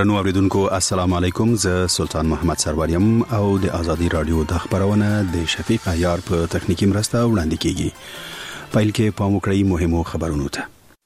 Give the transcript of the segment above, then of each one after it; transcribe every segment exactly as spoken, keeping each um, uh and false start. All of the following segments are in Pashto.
درنو اوریدونکو السلام علیکم، زه سلطان محمد سروریم او د ازادي رادیو د خبرونه د شفیق عیار په تخنیکی مرسته وړاندې کیږي. فایل کې پام وکړئ مهمو خبرونو ته.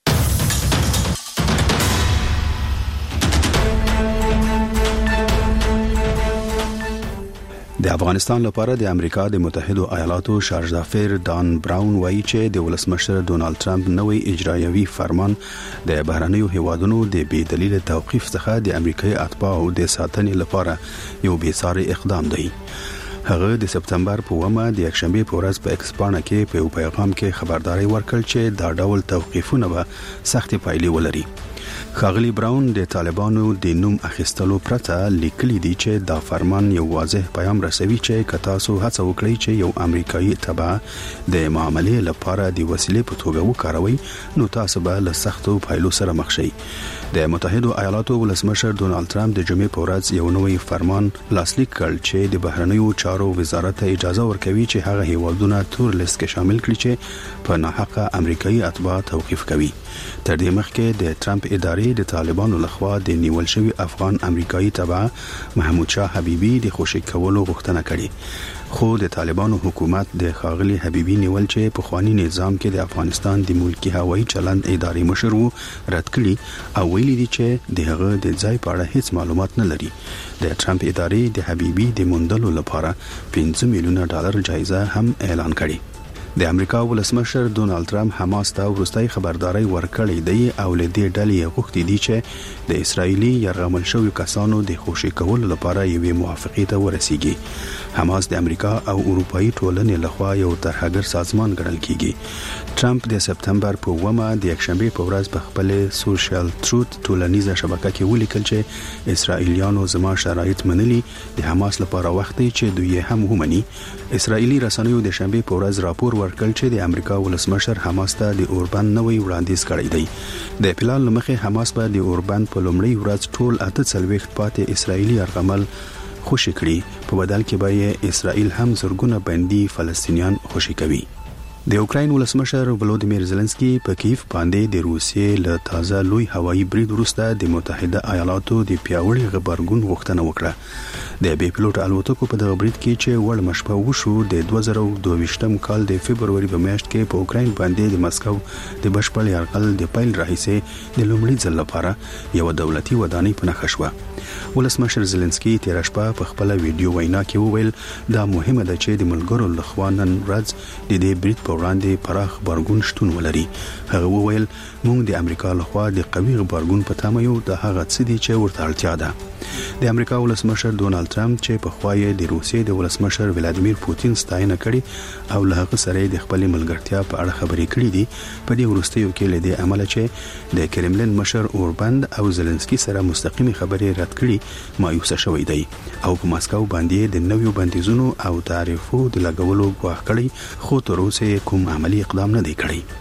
د افغانستان لپاره د امریکا د متحده ایالاتو شارژ دافیر ډان براون وایي چې د ولسمشر ډونالد ټرمپ نوې اجرایوي فرمان د بهرنیو هیوادونو د بې دلیل توقیف څخه د امریکایي اتباعو د ساتنې لپاره یو بېساري اقدام دی. هغه د سپتمبر په اوومه د یکشنبه په ورځ په ایکسپانه کې په یو پیغام کې خبرداري ورکړه چې دا ډول توقیفونه به سختې پایلې ولري. ښاغلي براون د طالبانو د نوم اخیستلو پرته لیکلي دي چې دا فرمان یو واضح پیغام رسوي چې که تاسو هڅه وکړئ چې یو امریکایي تبع د معاملې لپاره د وسیلې په توګه وکاروي، نو تاسو به له سختو پایلو سره مخ شئ. د متحده ایالاتو ولسمشر ډونالد ټرمپ د جمعې په ورځ یو نوې فرمان لاسلیک کړ چې د بهرنیو چارو وزارت ته اجازه ورکوي چې هغه هیوادونه تور لیست کې شامل کړي چې په ناحقه امریکایي اتباع توقیف کوي. تر دې مخکې د ټرمپ ادارې د طالبانو لخوا د نیول شوی افغان امریکایي تبع محمود شاه حبیبی د خوشی کولو غوښتنه کړې، خو د طالبانو حکومت د ښاغلي حبیبی نیول چې په خواني نظام کې د افغانستان د ملکی هوایي چلند ادارې مشر وو رد کړي او ویلي دي چې د هغه د ځای په اړه هیڅ معلومات نه لري. د ټرمپ ادارې د حبیبی د موندلو لپاره پنځه میلیونه ډالر جایزه هم اعلان کړي. د امریکا ولسمشر ډونالد ټرمپ حماس ته ورستۍ خبرداري ورکړې دی او له دې ډلې غوښتي دي چې د اسرایلی یرغمل شوی کسانو د خوشی کولو لپاره یوې موافقې ته ورسیږي. حماس د امریکا او اروپאי ټولنې لخوا یو ترهګر سازمان ګڼل کیږي. ټرمپ د سپتمبر په اوومه د یکشنبه په ورځ په خپل سوشل تروت ټولنیزه شبکه کې ولیکل چې اسرایلیانو زما شرایط منلي، د حماس لپاره وخت دی چې دوی هم ومني. اسرایلی رسنیو د شنبه په ورځ راپور ورکړ چې د امریکا ولسمشر حماس ته د اوربند نوې وړاندیز کړی دی. د پلان لمخې حماس به د اوربند په لومړۍ ورځ ټول اته څلوېښت پاتې اسرایلی یرغمل خوشی کړي، په بدل کې به یې اسرائیل هم زرګونه بندي فلسطینیان خوشی کوي. د اوکراین ولسمشر ولودیمیر زيلنسکي په کیف باندې د روسیې له تازه لوی هوایي برید وروسته د متحده ایالاتو د پیاوړي غبرګون غوښتنه وکړه. د بې پلوټ الوتکو په دغه برید کې چې وړ مشپه وشو د دوه زره دوه ویشتم کال د فبرवरी په میاشت کې په اوکراین باندې د مسکو د بشپړ یرغل د پیل راهیسې د لومړي ځل لپاره یو دولتي ودانۍ په نښه شوه. ولسمشر زيلنسکي تیر شپه په خپل ویډیو وینا کې وویل دا مهمه ده چې د ملګرو لخوا نن ورځ د دې برید په وړاندې پراخ غبرګون شتون ولري. هغه وویل موږ د امریکا لخوا د قوي غبرګون په تمه یو، د هغه څه دي چې ورته اړتیا ده. د امریکا ولسمشر ډونالد ټرمپ چې په خوایې د روسیې د ولسمشر ولادیمیر پوتین ستاینه کړي او له هغه سره د خپل ملګرتیا په اړه خبرې کړې دي، په دې وروستیو کې له دې عمل چې د کرملین مشر اوربند او زيلنسکي سره مستقیمي خبرې رد کړي مایوسه شوی دی او په مسکو باندې د نویو بندیزونو او تعرفو د لګولو غواړي کړي، خو تر اوسه کوم عملی اقدام نه دی کړی.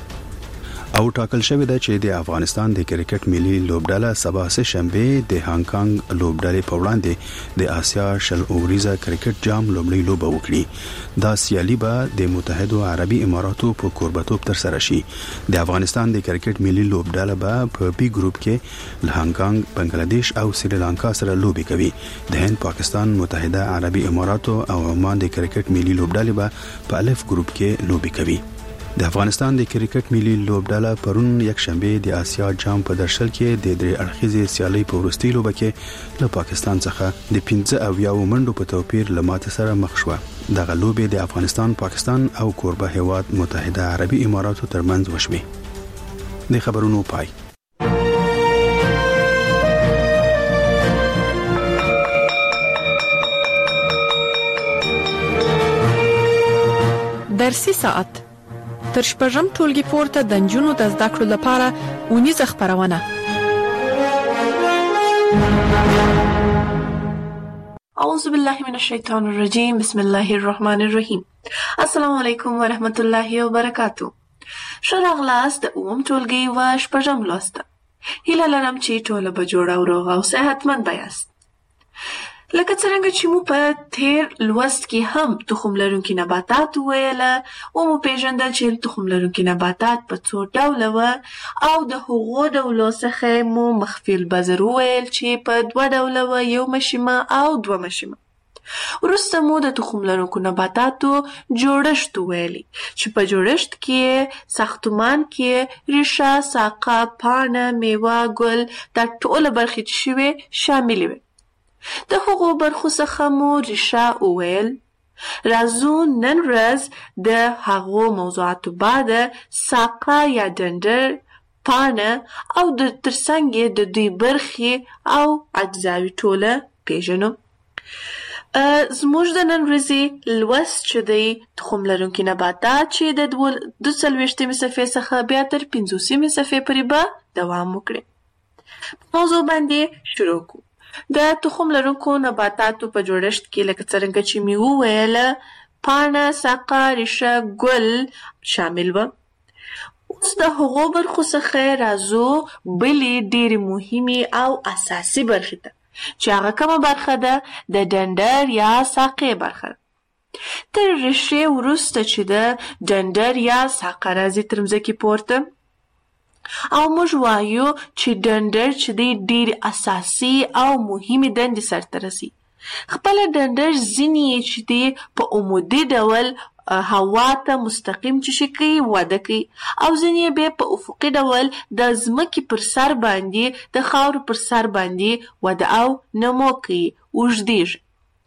او ټاکل شوی دی چې د افغانستان د کرکټ ملي لوبډله سبا سه شنبه د هانګ کانګ لوبډلې په وړاندې د آسیا شل اوریزه کرکټ جام لوبډلې لوبه وکړي. دا سیالي به د متحده عربي اماراتو په کوربتوب تر سره شي. د افغانستان د کرکټ ملي لوبډله به په بي ګروپ کې له هانګ کانګ، بنگلاديش او سریلانکا سره لوبي کوي. د هند، پاکستان، متحده عربي اماراتو او عمان د کرکټ ملي لوبډلې به په الف ګروپ کې لوبي کوي. د افغانستان د کرکټ ملي لوبډله پرون یکشنبه د آسیا جام په درشل کې د درې اړخیزې سیالۍ په وروستي لوبه کې له پاکستان څخه د پنځه اویا منډو په توپیر له ماتې سره مخ شوه. دغه لوبې د افغانستان، پاکستان او کوربه هیواد متحده عربي اماراتو ترمنځ وشوې. د خبرونو پای. درسي ساعت تر شپږم ټولګي پورته د نجونو د زده کړو لپاره اونیزه خبرونه. اعوذ بالله من الشیطان الرجیم، بسم الله الرحمن الرحیم. السلام علیکم ورحمت الله وبرکاتو. ښه راغلاست د اووم ټولګي و شپږم لوست. هیله لرم چې ټوله به جوړ او روغ او صحتمند یاست. لکه څرنګه چې مو په تیر لوست کې هم تخم لرونکي نباتات وویله او مو پیژندل چې تخم لرونکي نباتات په څو ډوله وه او د هغو ډولو څخه مو مخفي البذر وویل چې په دوه ډوله وه، یو مشیمه او دوه مشیمه. وروسته مو د تخم لرونکو نباتاتو جوړښت وویلي چې په جوړښت کې ساختمان کې ریښه، ساقه، پاڼه، میوه، ګل دا ټوله برخې چې شوې شاملې وې. د هغو برخو څخه مو ریښه وویل. راځو نن ورځ د هغو موضوعاتو بعد ساقه یا ډنډر، پاڼه او د ترڅنګ یې د دوی برخې او اجزاوې ټوله پیژنو. زموږ د نن ورځې لوست چې دی تخم لرونکي نباتات چې د دوه څلوېښتمې صفحې څخه بیا تر پنځوسمې صفحې پورې به دوام وکړي. موضوع باندې شروع کړو. د تخم لرونکو نباتاتو په جوړښت کې لکه څرنګه چې مې وویله پاڼه، ساقه، ریښه، ګل شامل وه. اوس د هغو برخو څخه راځو بلې ډېرې مهمې او اساسي برخې ته چې هغه کومه برخه ده؟ د ډنډر یا ساقې برخه. تر ریښې وروسته چې ده ډنډر یا ساقه راځي تر مځکې پورته او موږ وایو چې ډنډر چې دی ډېر اساسي او مهمې دندې سرته رسي. خپله ډنډر ځینې یې چې دی په عمودي ډول هوا ته مستقیم چې شي کوي وده کوي او ځینې یې بیا په افقي ډول د ځمکې پر سر باندې د خاورو پر سر باندې وده او نمو کوي، اوږدېږي.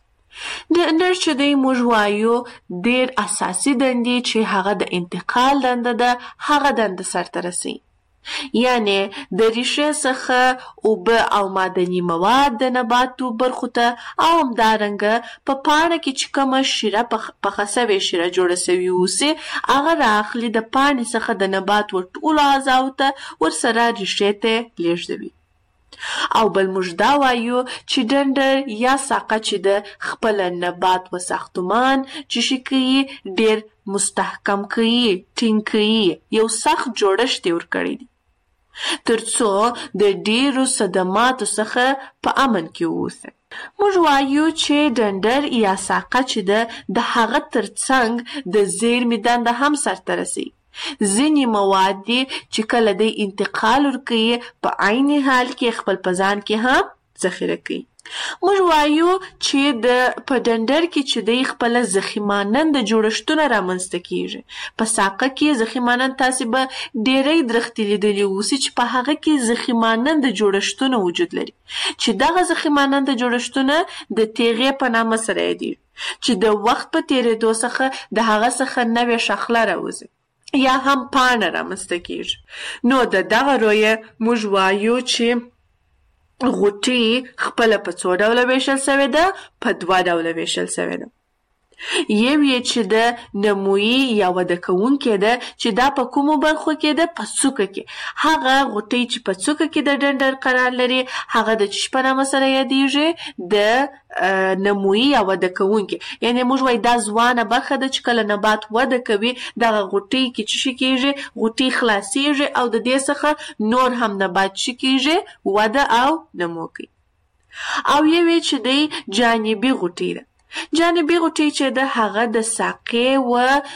ډنډر چې دی موږ وایو ډېر اساسي دندې چې هغه د انتقال دنده ده هغه دنده سرته رسي. یعنې د ریښې څخه اوبه او معدني مواد د نباتو برخو ته او همدارنګه په پاڼه کې چې کومه شیره پخه سوې شیره جوړه سوې اوسي هغه رااخلي د پاڼې څخه د نبات ور ټولو اعضاو ته ورسره ریښې ته لیږدوي. او بل موږ دا وایو چې ډنډر یا ساقه چې د خپله نبات و ساختمان چې شي کوي ډېر مستحکم کوي، ټینګ کوي، یو سخت جوړښت یې ورکړی دی تر څو د ډېرو صدماتو څخه په امن کې واوسي. موږ وایو چې ډنډر یا ساقه چې ده د هغه تر څنګ د زیرمې دنده هم سرته رسي. ځینې مواد دي چې کله دی انتقال ورکوي په عین حال کې خپل په ځان کې هم ذخیره کوي. موږ وایو چې د په ډنډر کې چې دی خپله ضخیماننده جوړښتونه رامنځته کیږي. په ساقه کې ضخیمانند تاسې به ډېری درختې لیدلي اوسي چې په هغه کې ضخیماننده جوړښتونه وجود لري چې دغه ضخیماننده جوړښتونه د تیغې په نامه سره یادېږي چې د وخت په تېرېدو څخه د هغه څخه نوې شاخله راوځي یا هم پاڼه رامنځته کیږي. نو د دغه رویه موږ وایو چې غوټې خپله په څو ډوله ویشل سوې ده؟ په دوه ډوله ویشل سوې ده. یو یې چې د نمویي یا وده کوونکې ده چې دا په کومو برخو کې ده؟ په څوکه کې. هغه غوټۍ چې په څوکه کې د ډنډر قرار لري هغه د چی په نامه سره یادېږي؟ د نمویي یا وده کوونکې. یعنې موږ وایو دا ځوانه برخه ده چې کله نبات وده کوي دغه غوټۍ کې چې شي کېږي غوټۍ خلاصېږي او د دې څخه نور هم نبات شي کېږي وده او نمو کوي. او یو یې چې دی جانبي غوټۍ ده. جانبي غوټۍ چې ده هغه د ساقې و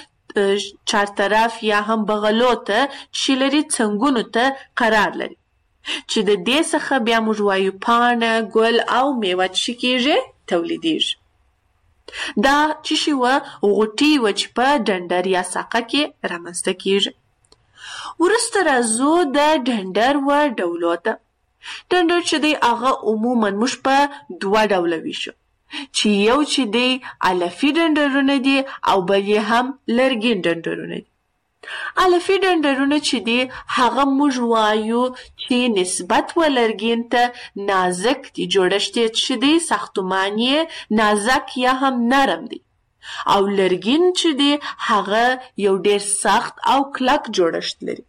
چارطرف یا هم بغلو ته چې لري څنګونو ته قرار لري چې د دې څخه بیا موږ وایو پاڼه، ګل او میوه چې کېږي تولیدېږي. دا چې شي وه غوټۍ وه چې په ډنډر یا ساقه کې رامنځته کېږي. وروسته راځو د ډنډر و ډولو ته. ډنډر چې دی هغه عموما موږ په دوه ډوله ویشو چې یو چې دی علفي ډنډرونه دي او بل یې هم لرګین ډنډرونه دي. علفي ډنډرونه چې دي هغه موږ وایو چې نسبت و لرګین ته نازک دي، جوړښت یې چې دی ساختمان یې نازک یا هم نرم دی. او لرګین چې دی هغه یو ډېر سخت او کلک جوړښت لري.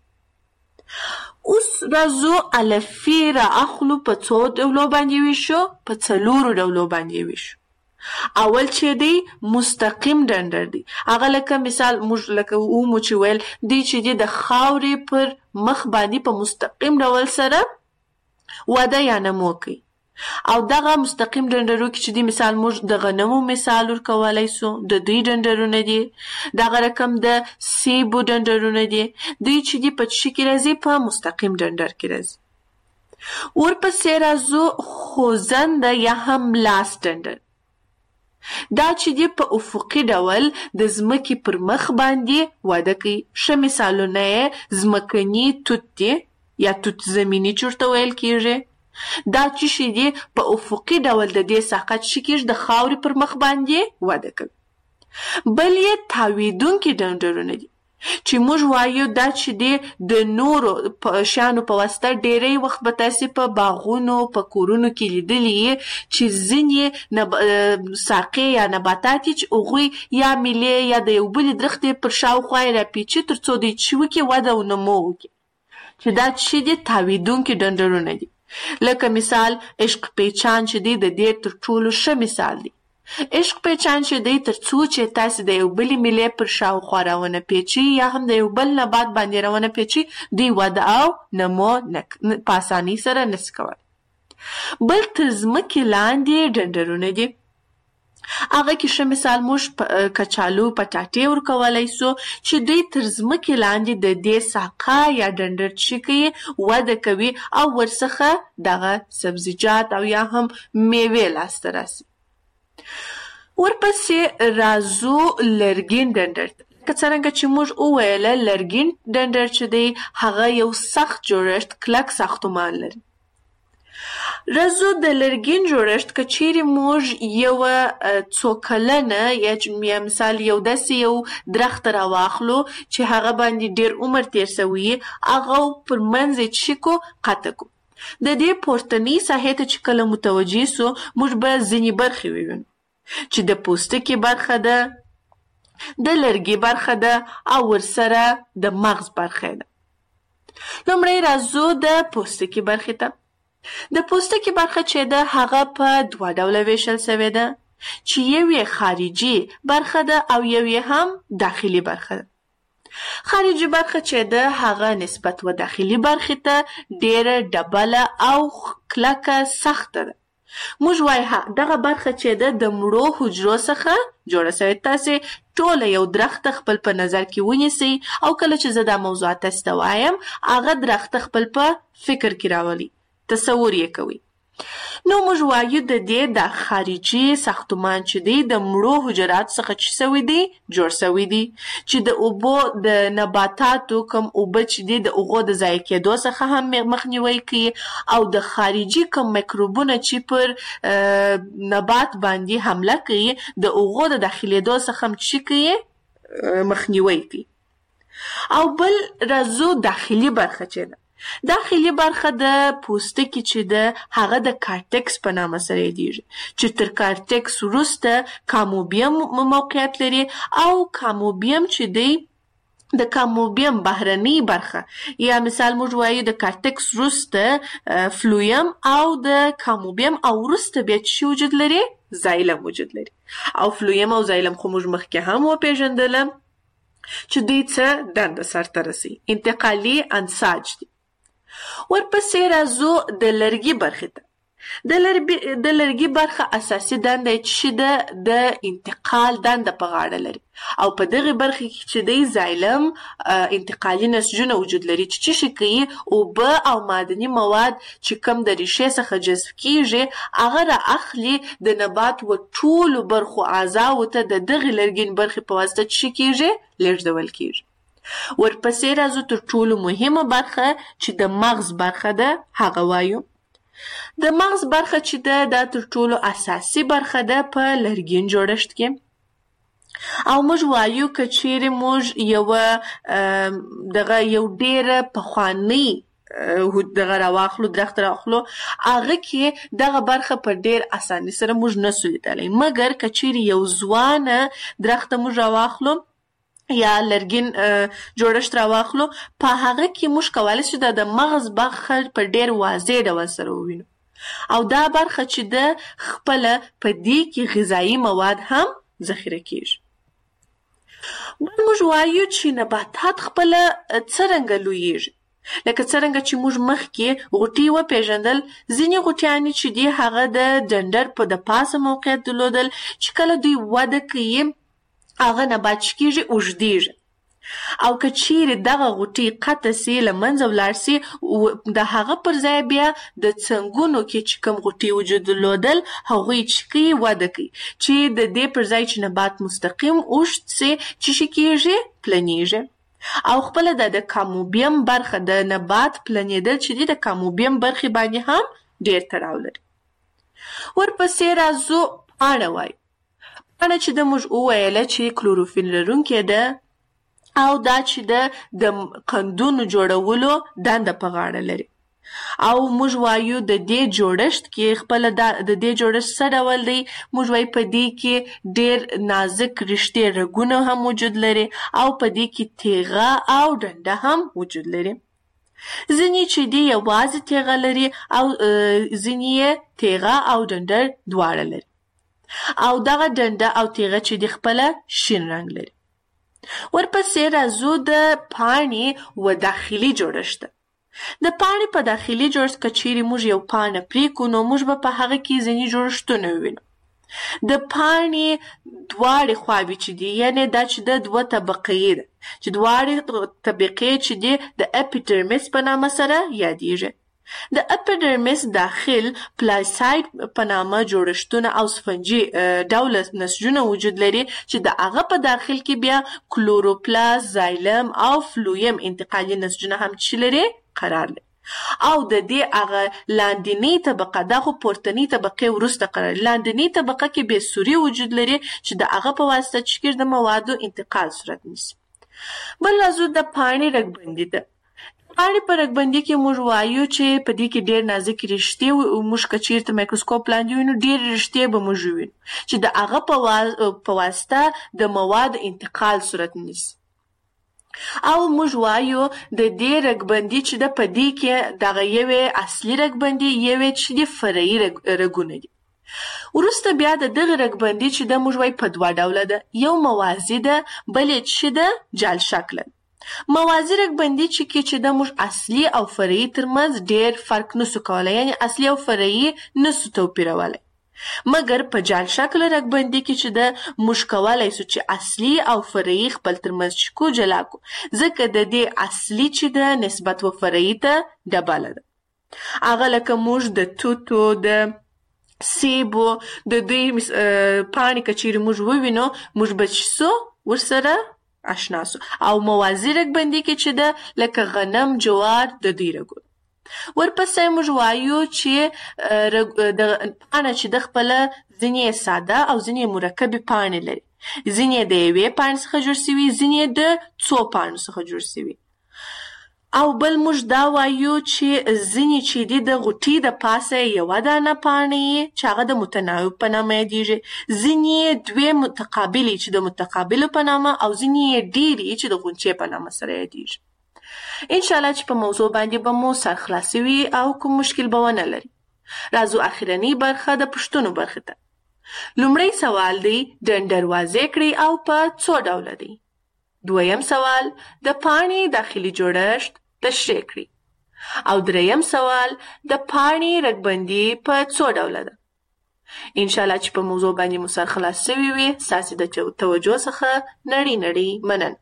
اوس راځو علفي را اخلو په څو ډولو باندې ویشو؟ په څلورو ډولو باندې ویشو. اول چې دی مستقیم ډنډر دی. هغه لکه مثال موږ لکه ومو چې ویل دی چې دی د خاورې پر مخ باندې په مستقیم ډول سره وده یا نمو کوي. او دغه مستقیم ډنډرو کې چې دی مثال موږ د غنمو مثال ورکولی سو، د دوی ډنډرونه دي. دغه رقم د سیبو ډنډرونه دي، دوی چې دي په څه کې راځي؟ په مستقیم ډنډر کې راځي. ورپسې راځو خوځنده یا هم لاس ډنډر. دا چې دی په افقي ډول د ځمکې پر مخ باندې وده کوي. ښه مثالونه یې ځمکني توت دی یا توت زمیني چې ورته ویل کېږي. دا چې شي دی په افقي ډول د دې ساقه چې کېږي د خاورې پر مخ باندې وده کوي. بل یې تاویدونکي ډنډرونه دي چې موږ وایو دا چې دی د نورو شیانو په واسطه ډېری وخت به تاسې په باغونو په کورونو کې لیدلي یې چې ځینې ساقې یا نباتات چې هغوی یا میلې یا د یو بلې درختې پر شاوخوا یې راپیچي تر څو دوی چې وکړي وده او نمو وکړي، چې دا چې دی تاویدونکي ډنډرونه دي. لکه مثال عشق پیچان چې دی د دې تر ټولو ښه مثال دی. عشق پیچان چې دی تر څو چې تاسې د یو بلې میلې پر شاوخوا راونه پیچي یا هم د یو بل نبات باندې راونه پیچي، دوی وده او نمو په اسانۍ سره نشي کولی. بل تر ځمکې لاندې ډنډرونه دي. هغه کې ښه مثال موږ کچالو پټاټې ورکولی سو چې دوی تر ځمکې لاندې د دې ساقه یا ډنډر چې کوي وده کوي او ورڅخه دغه سبزیجات او یا هم میوې لاسته راسي. ورپسې راځو لرګین ډنډر ته. که څرنګه چې موږ وویله لرګین ډنډر چې دی هغه یو سخت جوړښت کلک ساختمان لري. راځو د لرګین جوړښت که چیرې موږ یوه څو کلنه یا مثال یو داسې یو درخت راواخلو چې هغه باندې ډېر عمر تیر سوی هغه پر منځ یې څه کو قطع کو. د دې پورتنۍ ساحې ته چې کله متوجه سو موږ به ځینې برخې ووینو چې د پوستکي برخه ده، د لرګي برخه ده او ورسره د مغز برخه ده. لومړی راځو د پوستکي برخې ته. د پوستکي برخه چې ده هغه په دوه ډوله ویشل سوې ده چې یو یې خارجي برخه ده او یو یې هم داخلي برخه ده. خارجي برخه چې ده هغه نسبت و داخلي برخې ته ډېره ډبله او کلکه سخته ده. موږ وایو دغه برخه چې ده د مړو حجرو څخه جوړه سوې. تاسې ټوله یو درخت خپل په نظر کې ونیسئ او کله چې زه دا موضوعات تاسې ته وایم هغه درخت خپل په فکر کې راولئ، تصور یې کوي. نو موږ وایو د دې د خارجي ساختمان چې دی د مړو حجراتو څخه چې سوی دی جوړ سوی دی چې د اوبو د نباتاتو کم اوبه چې دی د هغو د ضایع کېدو څخه هم مخنیوی کوي او د خارجي کم میکروبونه چې پر نبات باندې حمله کوي د هغو د داخلېدو څخه هم چې کوي مخنیوی کوي. او بل راځو داخلي برخه چې ده. داخلي برخه د پوستکي چې ده هغه د کارتکس په نامه سره یادیږي چې تر کارتکس وروسته کاموبیم موقعیت لري او کاموبیم چې دی د کاموبیم بهرنۍ برخه یا مثال موږ وایو د کارتکس وروسته فلویم او د کاموبیم او وروسته بیا چې وجود لري زایلم وجود لري. او فلویم او زایلم خو موږ مخکې هم وپېژندله چې دوی څه دنده سرته رسوي، انتقالي انساج دي. ورپسې راځو د لرګي برخې ته. د لرګي برخه اساسي دنده چې ده د انتقال دنده په غاړه لري او په دغه برخه کې چې دی زایلم انتقالي نسجونه وجود لري چې څه شي کوي اوبه او معدني مواد چې کم د ریښې څخه جذب کیږي هغه را اخلي د نبات و ټولو برخو اعضاو ته د دغه لرګین برخې په واسطه څه کیږي لیږدول کیږي. ورپسې راځو تر ټولو مهمه برخه چې د مغز برخه ده هغه وایو. د مغز برخه چې ده دا تر ټولو اساسي برخه ده په لرګین جوړښت کې او موږ وایو که چیرې موږ یوه دغه یو ډېره پخوانۍ دغه راواخلو درخت راواخلو هغه کې دغه برخه په ډېر اسانۍ سره موږ نسو لیدلی، مګر که چیرې یو ځوانه درخت موږ راواخلو یا لرګین جوړښت راواخلو په هغه کې موږ کولی شو د مغز برخه په ډېر واضح ډول سره ووینو او دا برخه چې ده خپله په دې کې غذایي مواد هم ذخیره کیږي. بل موږ وایو چې نباتات خپله څرنګه لویږي. لکه څرنګه چې موږ مخکې غوټۍ وپېژندل، ځینې غوټیانې چې دي هغه د ډنډر په د پاسه موقعیت درلودل، چې کله دوی وده کوي هغه نبات چې کېږي اوږدېږي، او که چیرې دغه غوټۍ قطع سي له منځه ولاړ سي، د هغه پر ځای بیا د څنګونو کې چې کوم غوټۍ وجود درلودل هغوی چې کوي وده کوي، چې د دې پر ځای چې نبات مستقیم اوږد سي چې شي کېږي پلنېږي. او خپله د د کاموبیم برخه د نبات پلنېدل چې دي د کاموبیم برخې باندې هم ډېر تړاو لري. ورپسې راځو پاڼه وایو. پاڼه چې د موږ وویله چې کلوروفیل لرونکې ده او دا چې د د قندونو جوړولو دنده په غاړه لري، او موږ وایو د دې جوړښت کې خپله د دې جوړښت څه ډول دی، موږ وایو په دې کې ډېر نازک رشتې رګونه هم وجود لري او په دې کې تیغه او ډنډه هم وجود لري. ځینې چې دي یوازې تیغه لري او ځینې یې تیغه او ډنډه دواړه لري، او دغه ډنډه او تیغه چې دي خپله شین رنګ لري. ورپسې راځو د پاڼې و داخلي جوړښت. د پاڼې په داخلي جوړښت که چیرې موږ یو پاڼه پرېکړو نو موږ به په هغه کې ځینې جوړښتونه ووینو. د پاڼې دواړې خواوې چې دي، یعنې دا چې د دوه طبقې ده، چې دواړې طبقې چې دي د اپیډرمیس په نامه سره یادېږي. د اپیډرمیس داخل پلاساید په نامه جوړښتونه او سفنجي ډوله نسجونه وجود لري، چې د هغه په داخل کې بیا کلوروپلاست، زایلم او فلویم انتقالي نسجونه هم چې لري قرار لري. او د دې هغه لاندنۍ طبقه، دا خو پورتنۍ طبقې وروسته قرار لري، لاندنۍ طبقه کې بې سوري وجود لري چې د هغه په واسطه چې د موادو انتقال صورت نیسي. بل راځو د پاڼې رګبندي ده. پاڼې په رګبندي کې موږ وایو چې په دې کې ډېر نازک رشتې، موږ که چېرته مایکروسکوپ لاندې وینو ډېر رشتې به موږ وینو چې د هغه په واسطه د موادو انتقال صورت نیسي. او موږ وایو د دې رګبندي چې د په دې کې دغه یوې اصلي رګبندي، یوې چې د فرعي رګونه دي. وروسته بیا د دغه رګبندي چې د موږ وایو په دوه ډوله ده، یو موازي ده، بل یې چې د جال شکله. موازي رګبندي چې کې چې د موږ اصلي او فرعي ترمنځ ډېر فرق نسو کولی، یعنې اصلي او فرعي نسو توپیرولی، مګر په جال شکله رګبندي کې چې د موږ کولی سو چې اصلي او فرعي خپل ترمنځ چې کو جلا کو، ځکه د دې اصلي چې ده نسبت و فرعي ته ډبله ده. هغه لکه موږ د توتو، د سیبو د دوی پاڼې که چیرې موږ ووینو موږ به چې سو ورسره آشنا سو. او موازي رګبندي کې چې ده لکه غنم، جوار د دوی رګونه. ورپسې موږ وایو چې پاڼه چې د خپله ځینې ساده او ځینې مرکبې پاڼې لري، ځینې د یوې پاڼې څخه جوړ سوي، ځینې د څو پاڼو څخه جوړ سوي. او بل موږ دا وایو چې ځینې چې دي د غوټۍ د پاسه یوه دانه پاڼې چې هغه د متناوب په نامه یادېږي، ځینې دوې متقابلې چې د متقابلو په نامه، او ځینې ډېرې چې د غونچې په نامه سره یادېږي. انشاءالله چې په موضوع باندې به مو سر خلاص وي او کوم مشکل به ونه لري. راځو اخرنۍ برخه د پوښتنو برخې ته. لومړی سوال دی ډنډر واضح کړئ او په څو ډوله دی. دویم سوال د پاڼې داخلي جوړښت تشریح کړئ. او دریم سوال د پاڼې رګبندي په څو ډوله ده. انشاءالله چې په موضوع باندې مو سر خلاص شوي وي. ستاسې د توجه څخه نړۍ نړۍ مننه.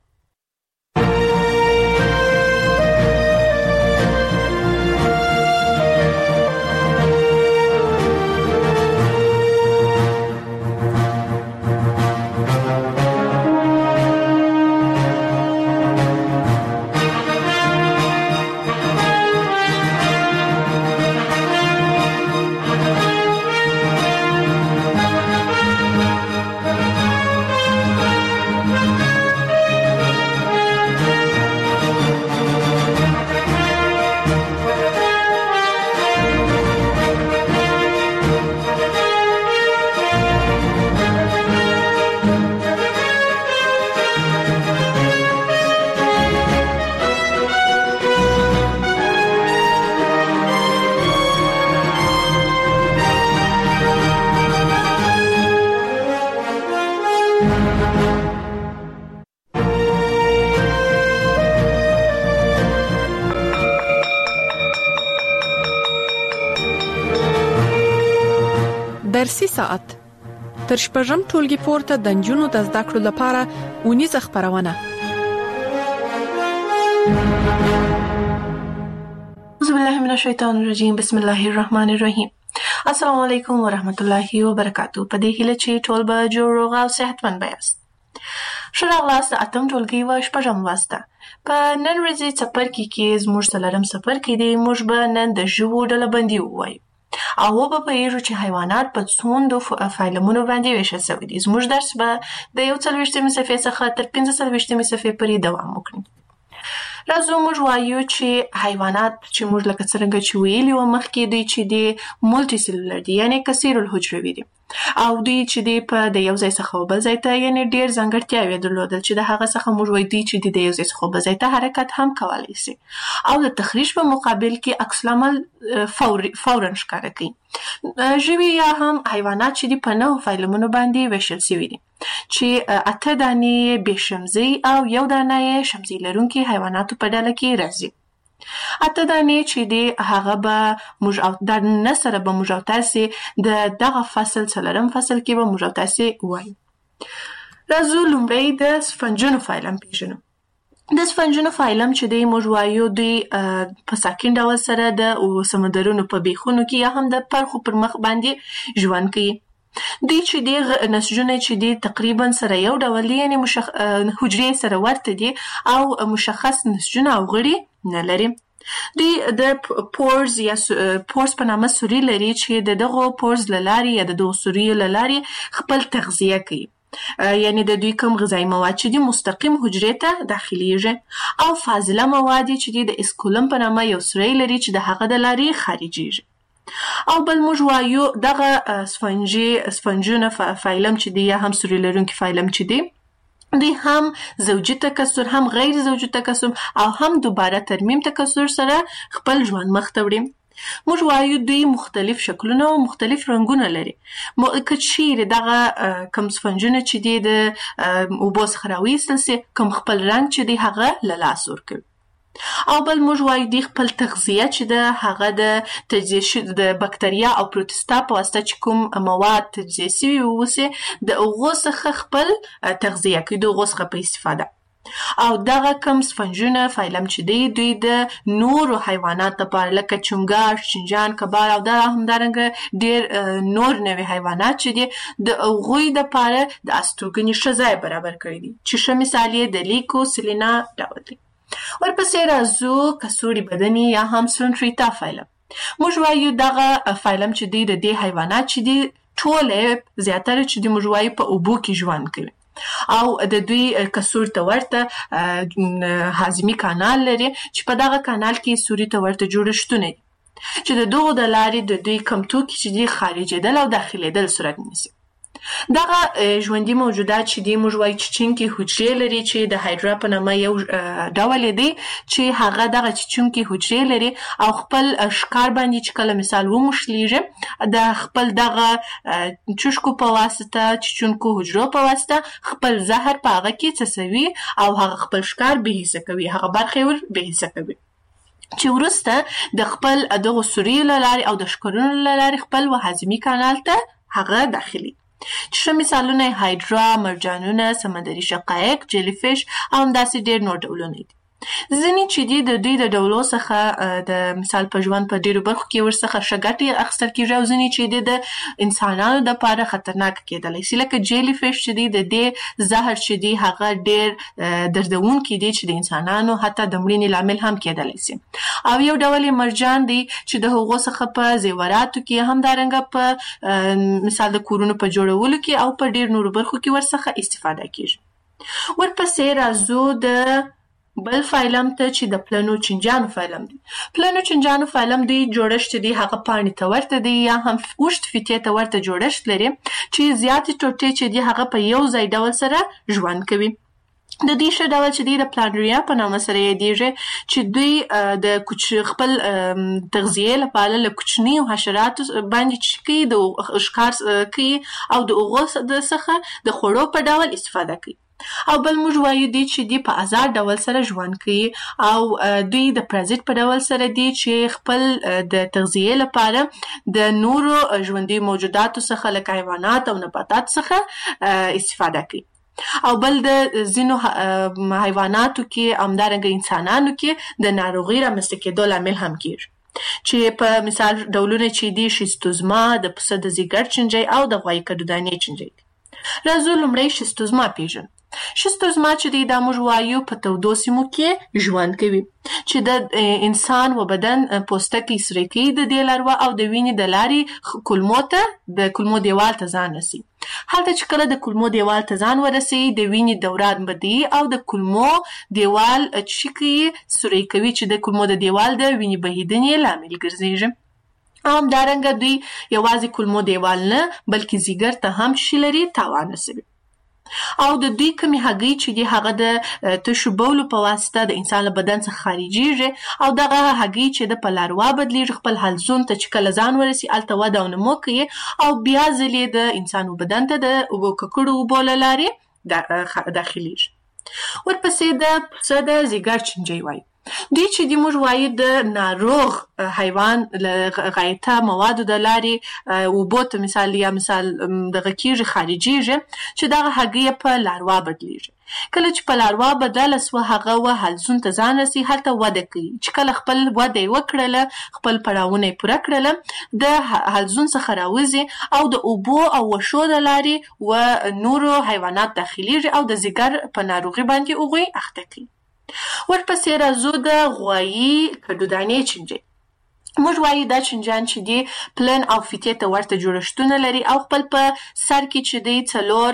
درسي ساعت تر شپږم ټولګي پورته د نجونو د زده کړو لپاره اونیزه خپرونه. اعوذ بالله من الشیطان الرجیم. بسم الله الرحمن الرحیم. السلام علیکم ورحمت الله وبرکاتو. په دې هیله چې ټول به جوړ روغ او صحتمند یاست. ښه راغلاست د اتم ټولګي و شپږم لوست ته. په نن ورځې څپرکي کې زموږ څلورم څپرکی دی. موږ به نن د ژوو ډلبندي ووایو او وبه پوهیږو چې حیوانات په څوندو فایلمونو باندې ویشل شوي دي. زموږ درس به د یو څلوېښتمې صفحې څخه تر پنځه څلوېښتمې صفحې پورې دوام وکړي. راځو موږ وایو چې حیوانات چې موږ لکه څرنګه چې ویلي وو مخکې دوی چې دی مولټي سیلولر دي، یعنې کثیر الحجروي دي او دوی چې دی په د یو ځای څخه بل ځای ته یعنې ډېر ځانګړتیاوې درلودل چې د هغه څخه موږ وایو دوی چې دی د یو ځای څخه بل ځای ته حرکت هم کولی شي او د تخریش په مقابل کې عکس العمل فوراً ښکاره کوي. ژوي یا هم حیوانات چې دی په نهو فایلمونو باندې ویشل شوي دي چې اته دانې بې شمزۍ او یو دانه یې شمزۍ لرونکي حیواناتو په ډله کې راځي. اته دانې چې دی هغه به موږ او د نه سره به موږ او تاسې د دغه فصل څلورم فصل کې به موږ او تاسې وایو. راځو لومړی د سفنجونو فایلم پیژنو. د سفنجونو فایلم چې دی موږ وایو دوی په ساکن ډول سره د سمندرونو په بیخونو کې یا هم د پرخو پر مخ باندې ژوند کوي. دوی چې دی نسجونه چې دی تقریبا سره یو ډول دي، یعنې مشخ... حجرې سره ورته دي او مشخص نسجونه او غړي نه لري. دوی د پورز یا پورز په نامه سوري لري چې د دغو پورز له لارې یا د دغو سوریو له لارې خپل تغذیه کوي، یعنی د دوی کوم غذایی مواد چې دي مستقیم حجرې ته داخلیږي او فاضله مواد چې دي د اسکولم په نامه یو سوری لري چې د هغه د لارې خارجيږي. او بل موږ وایو دغه سفنجي سفنجونه فایلم چې دی یا هم سوري لرونکي فایلم چې دی دوی هم زوجي تکثر هم غیر زوجي تکثر او هم دوباره ترمیم تکثر سره خپل ژوند مخ ته وړي. موږ وایو دوی مختلف شکلونه او مختلف رنګونه لري. که چیرې دغه کم سفنجونه چې دی د اوبو څخه راویستل سي کوم خپل رنګ چې دی هغه له لاسه ورکوي. او بل موږ وایو دوی خپل تغذیه چې ده هغه د تجزیه د بکتریا او پروتستا په واسطه چې کوم مواد تجزیه شوي اوسي د هغو څخه خپل تغذیه کوي، د هغو څخه په استفاده. او دغه کم سفنجونه فایلم چې دی دوی د نورو حیوانات لپاره لکه چونګاښ، چینجان، کبار او دا همدارنګه ډېر نور نوي حیوانات چې دي د هغوی دپاره د استوګنې ښه ځای برابر کړی دي چې ښه مثال یې د لیکو سلینا ډول دی. ورپسې راځو کڅوړي بدني یا هم سلونټریتا فایلم. موږ وایو دغه فایلم چې دی د دې حیوانات چې دی ټولې زیاتره چې دی موږ وایو په اوبو کې ژوند کوي او د دوی کڅوړي ته ورته هاضمي کانال لري چې په دغه کانال کې سوري ته ورته جوړښتونه دي چې د دغو د لارې د دوی کم توکي چې دی خارجېدل او داخلېدل صورت نیسي. دغه ژوندي موجودات چې دی موږ وایو چیچونکي حجرې لري چې د هایډرا په نامه یو ډول دی چې هغه دغه چیچونکي حجرې لري او خپل ښکار باندې چې کله مثال وموښلیږي د خپل دغه چوشکو په واسطه چیچونکو حجرو په واسطه خپل زهر په هغه کې څڅوي او هغه خپل ښکار بېحسه کوي، هغه برخې ور بېحسه کوي چې وروسته د خپل دغو سوریو له لارې او د ښکرونو له لارې خپل هاضمي کانال ته هغه داخلي. چې ښه مثالونه یې هایډرا، مرجانونه، سمندري شقایق، جیلی فش او همداسې ډېر نور ډولونه دي. ځینې چې دي د دوی د ډولو څخه د مثال په ژوند په ډېرو برخو کې ورڅخه ښه ګټې اخیستل کېږي او ځینې چې دي د انسانانو دپاره خطرناکه کېدلی شي، لکه جیلی فش چې دي د دې زهر چې دي هغه ډېر دردونکي دي چې د انسانانو حتی د مړینې لامل هم کېدلی شي. او یو ډول یې مرجان دی چې د هغو څخه په زیوراتو کې همدارنګه په مثال د کورونو په جوړولو کې او په ډېر نورو برخو کې ورڅخه استفاده کېږي. ورپسې راځو د بل فایلم ته چې د پلنو چینجانو فایلم دی. پلنو چینجانو فایلم دی جوړښت دی هغه پاڼې ته ورته دی یا هم اوږد فیتې ته ورته جوړښت لري چې زیاتې ټوټې چې دی هغه په یو ځای ډول سره ژوند کوي. د دې ښه ډول چې دی د پلانریا په نامه سره یادېږي چې دوی د خپل تغذیې لپاره له کوچنیو حشراتو باندې چې کوي د ښکار کوي او د هغو څخه د خوړو په ډول استفاده کوي. او بل موږ وایو دی چې دی په آزاد ډول سره ژوند کوي او دوی د پرازیت په ډول سره دی چې خپل د تغذیه لپاره د نورو ژوندي موجوداتو څخه لکه حیوانات او نباتات څخه استفاده کوي. او بل د ځینو حیواناتو کې همدارنګه انسانانو کې د ناروغۍ رامنځته کېدو لامل هم کېږي، چې په مثال ډولونه چې دي شیستوزما، د پسه د ځیګر چینجی او د غوایي کډودانې چینجی دي. راځو لومړی شیستوزما پیژنو. شیستوزما چې دی دا موږ وایو په تودو سیمو کې ژوند کوي، چې د انسان و بدن پوستکی سره کوي د دې لاروا او د وینې د لارې کولمو ته د کولمو دیوال ته ځان رسي. هلته چې کله د کولمو دیوال ته ځان ورسي د وینې دوران بدی او د کولمو دیوال چې کوي سوري کوي چې د کولمو د دیوال د وینې بهیدنې لامل ګرځي. او همدارنګه دوی یوازې کولمو دیوال نه بلکې ځیګر ته هم شي لري تاوان رسوي. او د دوی کمی هګۍ چې دی هغه د تشو بولو په واسطه د انسان له بدن څخه خارجيږي او دغه هګۍ چې د په لاروا بدلیږي خپل حلزون ته چې کله ځان ورسي الته وده او نمو کوي او بیا ځلې د انسان بدن ته د اوبو ککړو اوبو له لارې داخليږي. ورپسې د پسه د ځیګر چینجی وایي. دوی چې دی موږ وایو د ناروغ حیوان له غایطه موادو د لارې اوبو ته مثال یا مثال دغه کېږي خارجيږي چې دغه هګۍ په لاروا بدلیږي. کله چې په لاروا بدله سوه هغه و حلزون ته ځان رسي هلته وده کوي، چې کله خپل وده یې وکړله خپل پړاوونه یې پوره کړله د حلزون څخه راوځي او د اوبو او وښو د لارې و نورو حیوانات داخليږي او د ځیګر په ناروغي باندې هغوی اخته کوي. ورپسې راځو د غوایي کډودانې چینجی. موږ وایو دا چینجیان چې دی پلن او فیتې ته ورته جوړښتونه لري او خپل په سر کې چې دی څلور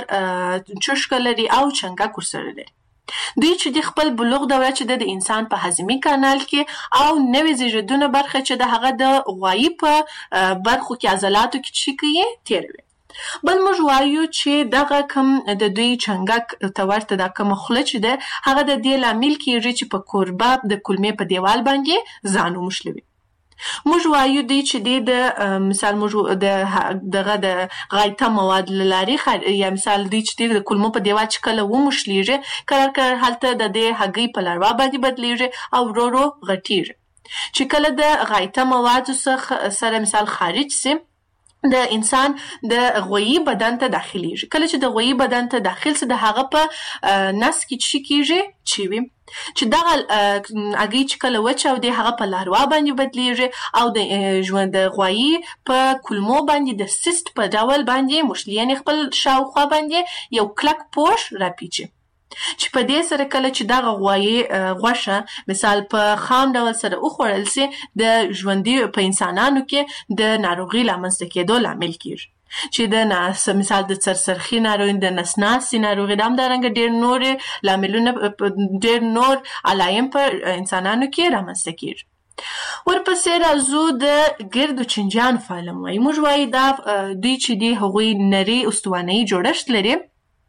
چشکه لري او چنګک ورسره لري. دوی چې دی خپل بلوغ دوره چې د انسان په هضمي کانال کې او نوې زیږیدونه برخه چې د هغه د غوایي په برخو کې عضلاتو کې چې کوي تیروي. بل موږ وایو چې دغه کم د دوی چنګک ته ورته دا کومه خوله چې ده هغه د دې لامل کېږي چې په کوربه د کولمې په دیوال باندې ځان وموښلوي. موږ وایو دی چې دی د مثال موږ د دغه د غایطه مواد له لارې یا مثال دی چې دی د کولمو په دیوال چې کله وموښلیږي کرار کرار هلته د دې هګۍ په لاروا باندې بدلیږي او ورو ورو غټیږي، چې کله د غایطه موادو څخه سره مثال خارج سي د انسان د غویي بدن ته داخليږي. کله چې د غویي بدن ته داخل سي د هغه په نس کې چې کېږي چوي چې دغه هګۍ چې کله وچاودي هغه په لاروا باندې بدلیږي او د ژوند د غویي په کولمو باندې د سیست په ډول باندې موښلي، یعنې خپل شاوخوا باندې یو کلک پوښ راپیچي چې په دې سره کله چې دغه غوایي غوښه مثال په خام ډول سره وخوړل سي د ژوندي په انسانانو کې د ناروغۍ رامنځته کېدو لامل کېږي، چې د ناس مثال د سرسرخي ناروغي، د نسناسي ناروغي، د همدارنګه ډېر نور لاملونه ډېر نور علایم په انسانانو کې رامنځته کېږي. ورپسې راځو د ګردو چینجیانو په اړه وایو. موږ وایو دا دوی چې دي هغوی نري استوانه‌یي جوړښت لري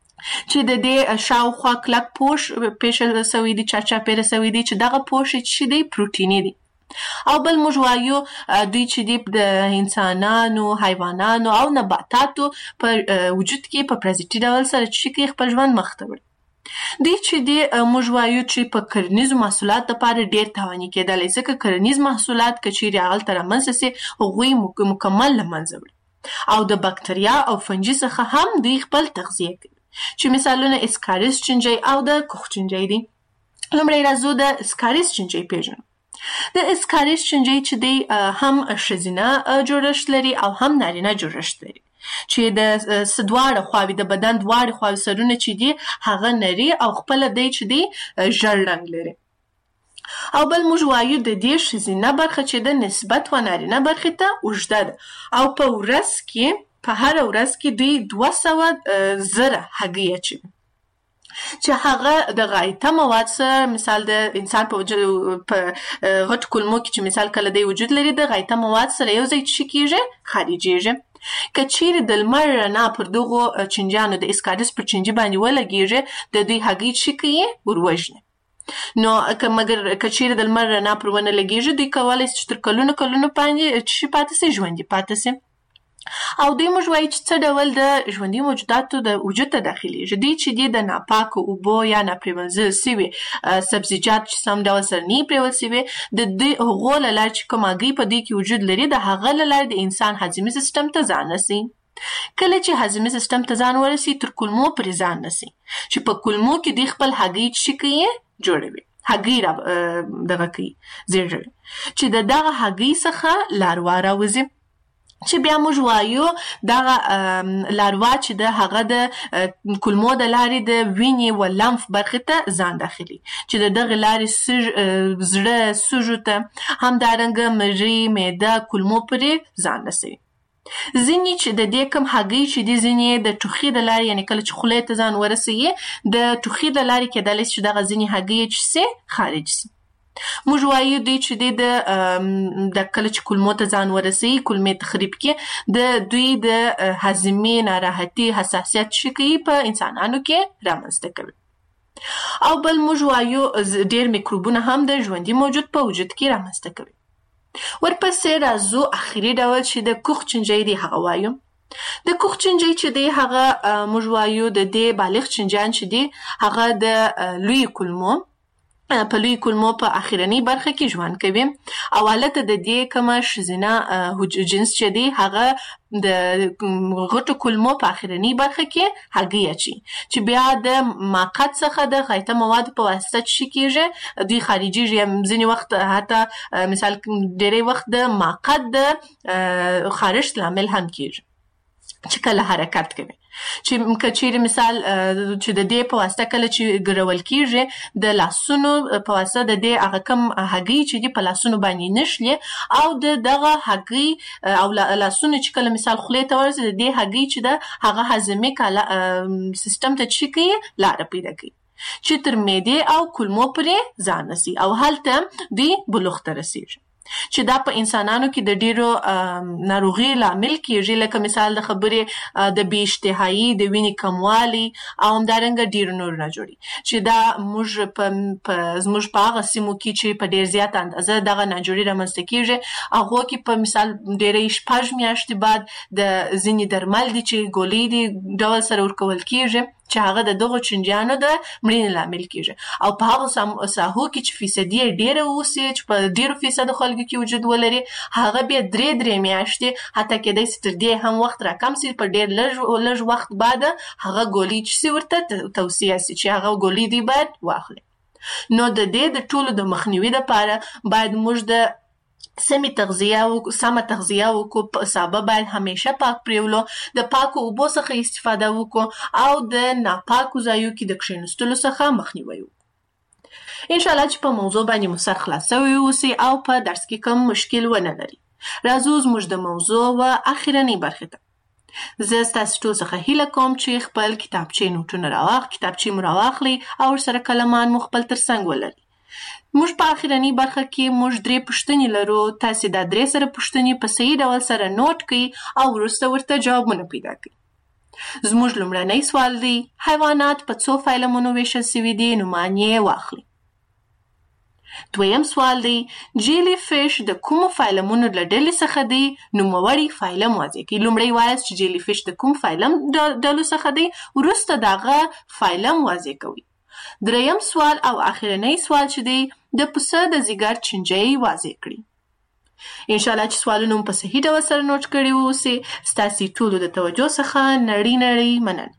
چې د دې شاوخوا کلک پوښ پیښه سوی دی، چاپېره سوی دی چې دغه پوښ چې دی پروټیني دی. او بل موږ وایو دوی چې دی د انسانانو، حیوانانو او نباتاتو په وجود کې په پرازیتي ډول سره چې کوي خپل ژوند مخ ته وړي. دوی چې دی موږ وایو چې په کرنیزو محصولاتو لپاره ډېر تاواني کېدلی، ځکه کرنیز محصولات که چیرې هغلته رامنځته سي هغوی مکمل له منځه وړي او د بکتریا او فنجي څخه هم دوی خپل تغذیه کوي، چې مثالونه اسکاریس چینجی او د کوخ چینجی دي. لومړی راځو د اسکاریس چینجی پیژنو. د اسکاریس چینجی چې دی هم ښځینه جوړښت لري او هم نارینه جوړښت لري، چې د دواړه خواوې د بدن دواړه خواوې سرونه چې دي هغه نري او خپله دی چې دی ژړ رنګ لري. او بل موږ وایو د دې ښځینه برخه چې د نسبت و نارینه برخې ته اوږده ده او په ورځ کې په هر ورځ کې دوی دوه سوه زره هګۍ اچوي، چې هغه د غایطه مواد سره مثال د انسان په وجود په غټ کولمو کې چې مثال کله دی وجود لري د غایطه مواد سره یو ځای چې کېږي خارجېږي. که چیرې د لمر رڼا پر دغو چینجیانو د اسکاریس پر چینجي باندې ولګېږي د دوی هګۍ چې کوي وروژني. نو که مګر که چیرې د لمر رڼا پر ونه لګېږي دوی کولی شي چې تر کلونو کلونو باندې چې پاتې سي ژوندي پاتې سي. او دوی موږ وایي چې څه ډول د ژوندي موجوداتو د وجود ته داخليږي. دوی چې دي د ناپاکو اوبو یا ناپریمنځل سوي سبزیجات چې سم ډول سره نه پرېول سوي د دوی هغو له لارې چې کوم هګۍ په دوی کې وجود لري د هغه له لارې د انسان هضمي سیستم ته ځان رسي. کله چې هضمي سیستم ته ځان ورسي تر کولمو پورې ځان رسي چې په کولمو کې دوی خپل هګۍ چې کوي جوړوي هګۍ را دغه کوي زیږوي چې د دغه هګۍ څخه لاروا راوځي چې بیا موږ وایو دغه لاروا چې د هغه د کولمو د لارې د وینې و لمف برخې ته ځان داخلي چې د دغه لارې زړه سږو ته همدارنګه مرۍ معده کولمو پورې ځان رسوي. ځینې چې د دې کوم هګۍ چې دي ځینې د ټوخي د لارې یعنې کله چې خولې ته ځان ورسوي د ټوخي د لارې کېدلی چې دغه ځینې هګۍ چې سي خارج سي. موږ وایو دوی چې دوی د د کله چې کولمو ته ځان ورسوي کولمې تخریب کې د دوی د هضمي ناراحتي حساسیت چې کوي په انسانانو کې رامنځته کوي. او بل موږ وایو ډېر میکروبونه هم د ژوندي موجود په وجود کې رامنځته کوي. ورپسې راځو اخري ډول چې د کوخ چنجۍ دی هغه وایو. د کوخ چنجۍ چې دی هغه موږ وایو د دې بالغ چنجان چې دی هغه د لوی کولمو په لوی کولمو په اخرنی برخه کې ژوند کوي او حالت د دې کومه ښځینه جنس چې دی هغه د غټو کولمو په اخرنی برخه کې هګۍ اچي چې بیا د ماقات څخه د غایطه مواد په واسطه چې کېږي دوی خارجيږي. ځینې وخت حتی مثال ډېری وخت د ماقات د خارښت لامل هم کېږي چې کله حرکت کوي چې کچېرې مثال چې د دې په واسطه کله چې ګرول کېږي د لاسونو په واسطه د دې هغه کوم هګۍ چې دي په لاسونو باندې نشلي او د دغه هګۍ او لاسونو چې کله مثال خولې ته ورسي د دې هګۍ چې ده هغه هضمي سیستم ته چې کوي لاره پیدا کوي چې تر معدې او کولمو پورې ځان رسي او هلته دوی بلوغ ته رسیږي چې دا په انسانانو کې د ډیرو ناروغي لامل کېږي لکه مثال د خبرې د بې اشتهایي د وینې کموالي او همدارنګه ډیرو نور نه جوړي چې دا موږ په زموږ په هغه سیمو کې چې په ډیر زیات اندازه دغه ناجوړي رامنځته کېږي هغو کې په مثال ډیرې شپږ میاشتې بعد د ځینې درمل دي چې ګولۍ دي ډول سره ورکول کېږي چې هغه د دغو چنجیانو د مړینې لامل کېږي او په هغو ساحو کې چې فیصدي یې ډیره اوسي چې په ډیرو فیصدو خلکو کې وجود ولري هغه بیا درې درې میاشتې حتی کېدای سي تر دې هم وخت راکم سي په ډیر لږ لږ وخت بعد هغه ګولۍ چې سي ورته توصیه سي چې هغه ګولۍ دی باید واخلي. نو د دې د ټولو د مخنیوي لپاره باید موږ د سمې تغذیه او سمه تغذیه وکړو. سابه باید همیشه پاک پریولو د پاکو اوبو څخه استفاده وکړو او د ناپاکو ځایو کې د کښېنستلو څخه مخنیوی وکړو. انشاءالله چې په موضوع باندې مو سر خلاص شوی اوسي او په درس کې کوم مشکل ونه لري. راځو زموږ د موضوع و اخرنۍ برخې ته. زه ستاسو ټول څخه هیله کوم چې خپل کتابچې نوټونه راواخ کتابچې مو راواخلئ او ورسره کلمان مو خپل تر څنګ ولرئ. موږ په اخرنۍ برخه کې موږ درې پوښتنې لرو. تاسې دا درې سره پوښتنې په صحیح ډول سره نوٹ کړئ او وروسته ورته جوابونه پیدا کړئ. زموږ لومړنی سوال دی حیوانات په څو فایلمونو ویشل سوي دي نومان یې واخلئ. دویم سوال دی جیلی فیش د کومو فایلمونو له ډلې څخه دی نوموړی فایلم واضح کړئ. لومړی وایاست چې جیلی فیش د کوم فایلم ډلو څخه دی وروسته د هغه فایلم واضح کوئ. دریم سوال او اخرنۍ سوال چې دی د پسه د ځیګر چنجۍ واضح کړي. انشاءالله چې سوالونه مو په صحیح ډول سره نوٹ کړي واوسي. ستاسې ټولو د توجه څخه نړۍ نړۍ مننه.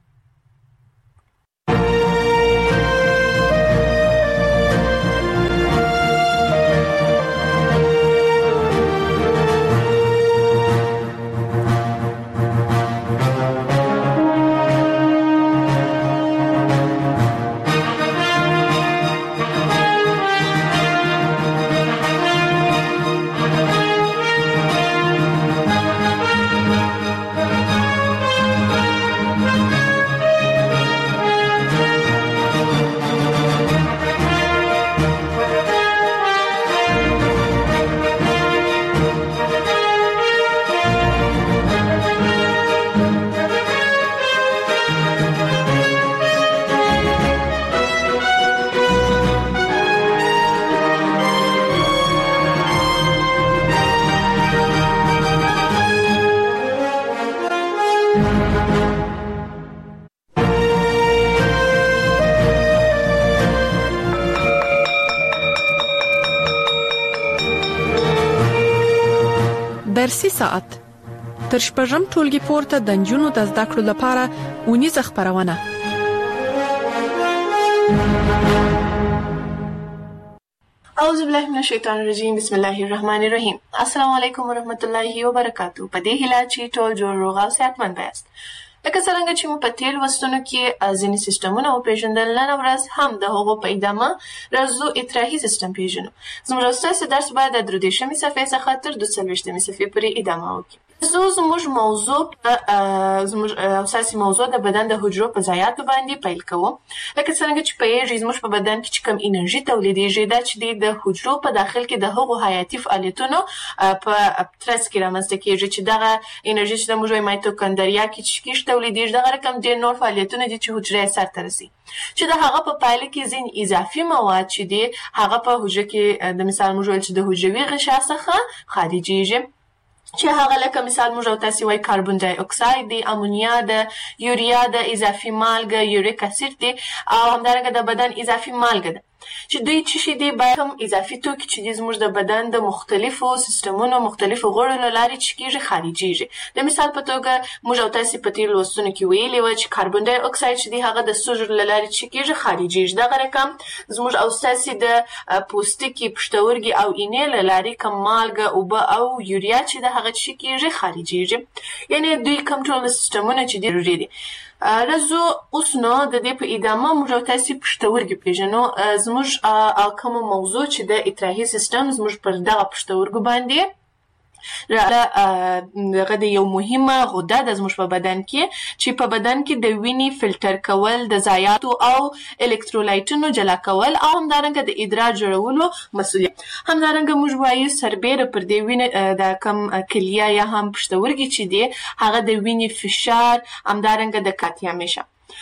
درسي ساعت تر شپږم ټولګي پورته د نجونو د زده کړو لپاره اونیزه خپرونه. اعوذ بالله من الشیطان الرجیم. بسم الله الرحمن الرحیم. السلام علیکم ورحمۃ اللہ وبرکاتہ. په دې هیله چې ټول جوړ روغ او صحتمند یاست. لکه څنګه چې مو په تیر لوستونو کې ځینې سیستمونه وپېژندل، نن ورځ هم د هغو په ادامه راځو اطراحي سیستم پېژنو. زموږ ستاسو درس باید د درې دېرشمې صفحې څخه تر دوه څلوېښتمې صفحې پورې ادامه وکړي. زه زموږ موضوع زموږ اساسي موضوع د بدن د حجرو په ضایعاتو باندې پیل کوم. لکه څنګه چې پوهېږئ زموږ په بدن کې چې کوم انرژي تولیدېږي دا چې د حجرو په داخل کې د هغو حیاتي فعالیتونو په ترڅ کې رامنځته کېږي، چې دغه انرژي چې د موږ وایي مایتوکندریا کې چې کیږي تولیدېږي، دغه رقم ډېر نور فعالیتونه دي چې حجره یې سرته رسي، چې د هغه په پایله کې ځینې اضافي مواد چې دي هغه په حجره کې د مثال موږ ویل چې د حجروي غشا څخه خارجېږي، چې هغه لکه مثال موږ او تاسې وایي کاربن ډای اکساید دی، امونیا ده، یوریا ده، اضافي مالګه یوریک اسید دی، او همدارنګه د بدن اضافي مالګه ده، چې دوی څه شي دي باید هم اضافي توکي چې دي زموږ د بدن د مختلفو سیستمونو مختلفو غړو له لارې چې کېږي خارجېږي. د مثال په توګه موږ او تاسې په تېرو لوستونو کې ویلي وه چې کاربن ډای اکساید چې دی هغه د سږو له لارې چې کېږي خارجېږي. دغه رقم زموږ او ستاسې د پوستکي، پښتورګي او اینې له لارې کوم مالګه، اوبه او یوریا چې د هغه چې کېږي خارجېږي. یعنې دوی کوم ټول سیستمونه چې دي ضروري دي. راځو اوس نو د دې په ادامه موږ او تاسې پښتورګي پېژنو. زموږ کومه موضوع چې د اطراحي سیستم زموږ پر دغه پښتورګو باندې دغه د یو مهمه غده ده زموږ په بدن کې چې په بدن کې د وینې فلټر کول، د ضایعاتو او الکترولایټونو جلا کول او همدارنګه د ادرار جوړولو مسؤلیت. همدارنګه موږ وایو سربیره پر دې وینې د کم کلیه یا هم پښتورګي چې دی هغه د وینې فشار، همدارنګه د کاتیامیشه.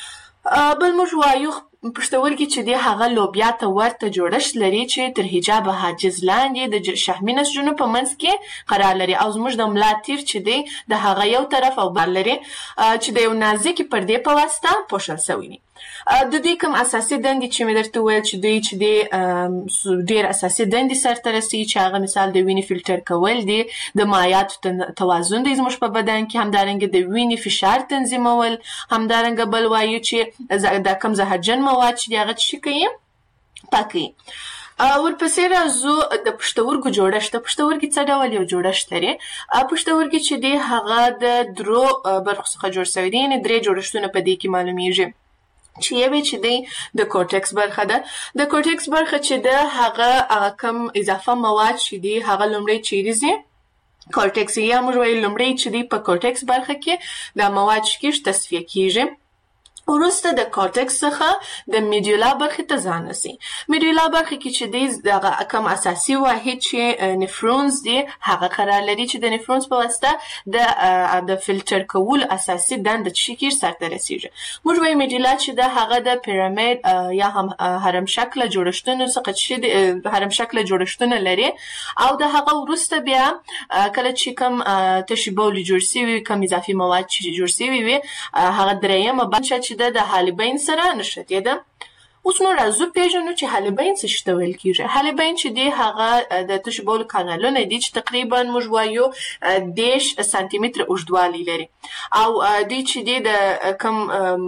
بل موږ وایو پښتورګي چې دی هغه لوبیا ته ورته جوړښت لري چې تر حجاب حاجز لاندې د شحمي نسجونو په منځ کې قرار لري، او زموږ د ملا تیر چې دی د هغه یو طرف او بل لري چې د یو نازکې پردې په واسطه پوښل شوی وي. د دوی کوم اساسي دندې چې مې درته وویل چې دوی چې دی ډېر اساسي دندې سرته رسوي، چې هغه مثال د وینې فلټر کول دي، د مایعاتو توازن دی زموږ په بدن کې، همدارنګه د وینې فشار تنظیمول، همدارنګه بل وایو چې د کوم زهرجن مواد چې دی هغه څه کوي پاکوي. ورپسې راځو د پښتورګو جوړښت. د پښتورګي څه ډول یو جوړښت لري؟ پښتورګي چې دی هغه د درو برخو څخه جوړ شوی دی، یعنې درې جوړښتونه په دې کې معلومیږي، چې یوې چې دی د کورټکس برخه ده. د کورټکس برخه چې ده هغه کم اضافه مواد چې دی هغه لومړی چیرې ځي کورټکس، یا موږ وایو لومړی چې دی په کورټکس برخه کې دا مواد چې کېږي تصفیه کېږي، وروسته د کورټکس څخه د میډیولا برخې ته ځان رسي. میډیولا برخه کې چې دی دغه کم اساسي واحد چې نفرونز دی هغه قرار لري، چې د نفرونز په واسطه د د فلټر کولو اساسي دنده چې کېږي سرته رسیږي. موږ وایو میډیولا چې د هغه د پیرامید یا هم هرم شکله جوړښتونو څخه چې هرم شکله جوړښتونه لري، او د هغه وروسته بیا کله چې کم تشې بولې جوړ شوي، کم اضافي مواد چې جوړ شوي وي، هغه درېیمه برخه چې د حالبین سره نښتې ده. اوس نو راځو پېژنو چې حالبین څه شي ته ویل کېږي. حالبین چې دی هغه د تشې بولو کانالونه دي چې تقریبا موږ وایو دېرش سانتي متره اوږدوالی لري، او دوی چې دی د کم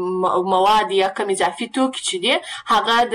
مواد یا کم اضافي توکي چې دی هغه د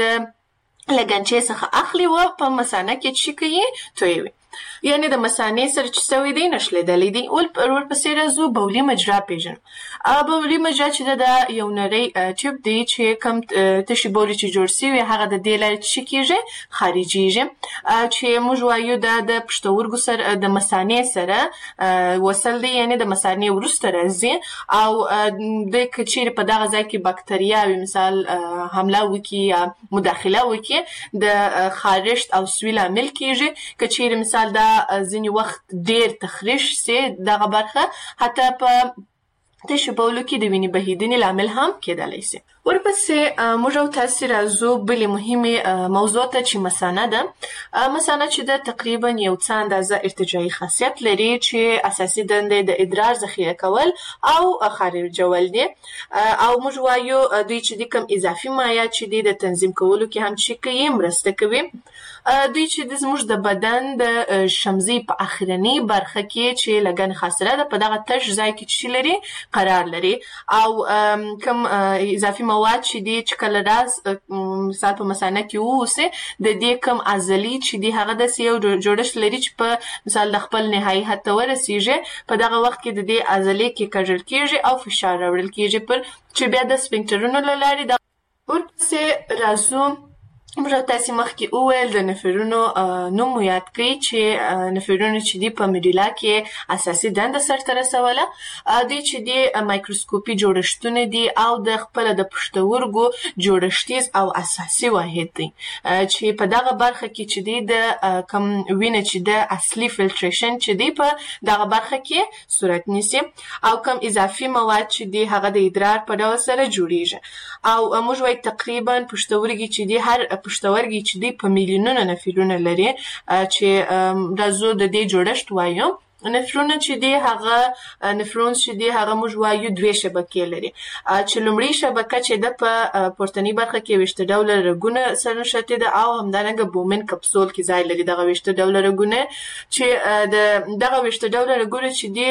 لګنچې څخه اخلي و په مثانه کې چې کوي تویوي، یعنې د مثانې سره چې سوی دی نښلېدلی دی. ورپسې راځو بولي مجرا پېژنو. بولي مجرا چې ده دا یو نری ټیوب دی چې کوم تشې بولې چې جوړ شوي هغه د دې لارې چې کېږي خارجېږي، چې موږ وایو دا د پښتورګو سره د مثانې سره وصل دی، یعنې د مثانې وروسته راځي، او د که چیرې په دغه ځای کې بکتریاوې مثال حمله وکړي یا مداخله وکړي د خارښت او سوي لامل کېږي. که چیرې مثال دا ځینې وخت ډېر تخریش سي دغه برخه، حتی په تشې بولو کې د وینې بهیدنې لامل هم کېدلی سي. ورپسې موږ او تاسې راځو بلې مهمې موضوع ته چې مثانه ده. مثانه چې ده تقریبا یو څه اندازه ارتجاعي خاصیت لري چې اساسي دندې د ادرار ذخیره کول او خارجول دي، او موږ وایو دوی چې دي کوم اضافي مایعات چې دي د تنظیم کولو کې هم چې کوي مرسته کوي. دوی چې د زموږ د بدن د شمزي په اخرنۍ برخه کې چې لګن خاصره ده په دغه تش ځای کې چې لري قرار لري، او کوم اضافي مواد چې دي چې کله راز مثال په مثانه کې ووسي د دې کوم عضلې چې دي هغه داسې یو جوړښت لري چې په مثال د خپل نهایي حد ته ورسیږي، په دغه وخت کې د دې عضلې کې کږل کېږي او فشار راوړل کېږي پر چې بیا د سفنکټرونو له لارې د ورپسې راځو. موږ تاسې مخکې وویل د نفرونو نوم مو یاد کړئ چې نفرونو چې دي په میډولا کې اساسي دنده سرته رسوله. دوی چې دي مایکروسکوپي جوړښتونه دي او د خپله د پښتورګو جوړښتیز او اساسي واحد دی چې په دغه برخه کې چې دي د کم وینه چې د اصلي فلټریشن چې دي په دغه برخه کې صورت نیسي، او کم اضافي مواد چې دي هغه د ادرار په ډول سره جوړیږي. او موږ وایو تقریبا پښتورګي چې دي هر پښتورګي چې دی په میلیونونه نفرونه لري چې راځو د دې جوړښت وایو. نفرونه چې دی هغه نفرون چې دی هغه موږ وایو دوې شبکې لري، چې لومړی شبکه چې ده په پورتنۍ برخه کې ویشته ډوله رګونه سره نښتې ده او همدارنګه بومن کپسول کې ځای لري. دغه ویشته ډوله رګونه چې د دغه ویشته ډوله رګونه چې دی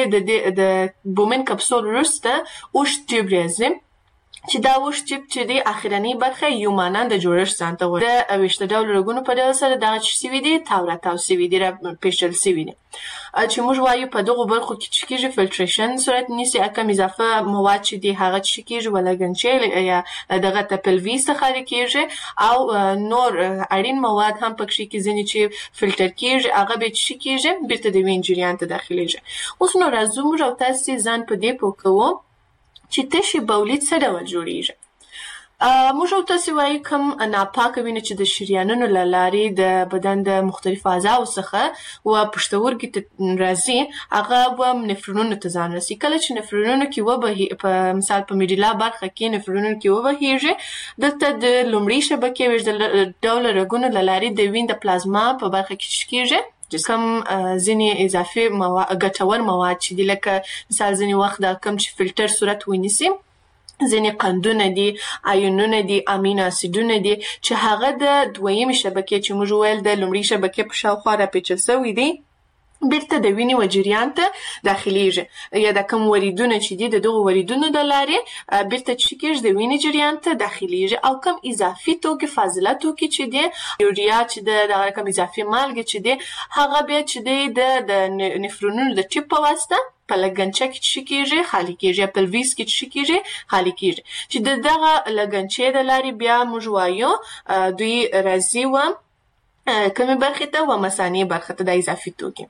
د بومن کپسول وروسته اوږد ټیوب راځي چې دا اوږد ټیوب چې دی اخرنۍ برخه یو ماننده جوړښت ځان ته غواړي. د ویشته ډوله رګونو په ډول سره دغه چې سوي دي تاو راتاو سوي دي، راپېچل سوي دي، چې موږ وایو په دغو برخو کې چې کېږي فلټریشن صورت نیسي. کم اضافه مواد چې دي هغه چې کېږي ولګنچې یا دغه ته پلوي څخه خارج کېږي، او نور اړین مواد هم پکښې کې ځینې چې فلټر کېږي هغه بیا چې کېږي بیرته د وین جریان ته داخلیږي. اوس نو راځو موږ او تاسې ځان په دې پوه کوو چې تشې بولید څه ډول جوړیږي. موږ او تاسې وایو کوم ناپاکه وینه چې د شریانونو له لارې د بدن د مختلفو اعضاو څخه و پښتورګي ته راځي هغه و نفرونونو ته ځان رسي. کله چې نفرونونو کې وبهي په مثال په میډولا برخه کې نفرونونو کې وبهیږي، دلته د لومړۍ شبکې ویشته ډوله رګونو له لارې د وین د پلازما په برخه کې کېږي کم ځینې اضافي مواد ګټور مواد چې دي لکه مثال ځینې وخت دا کم چې فلټر صورت ونیسي، ځینې قندونه دي، آیونونه دي، امینو اسیدونه دي چې هغه د دویمې شبکې چې موږ ویل د لومړۍ شبکې په شاوخوا راپېچل سوي دي بیرته د وینې و جریان ته داخلیږي، یا د کوم وریدونه چې دي د دغو وریدونو د لارې بیرته چې کېږي د وینې جریان ته داخلیږي، او کوم اضافي توکي فاضله توکي چې دي یوریا چې د دغه کوم اضافي مالګې چې دي هغه بیا چې دی د نفرونونو د ټیپ په واسطه په لګنچه کې چې کېږي خالي کېږي، پلویس کې چې کېږي خالي کېږي، چې د دغه لګنچې د لارې بیا موږ وایو دوی راځي و کومې برخې ته و مثانې برخه ته د اضافي توکي.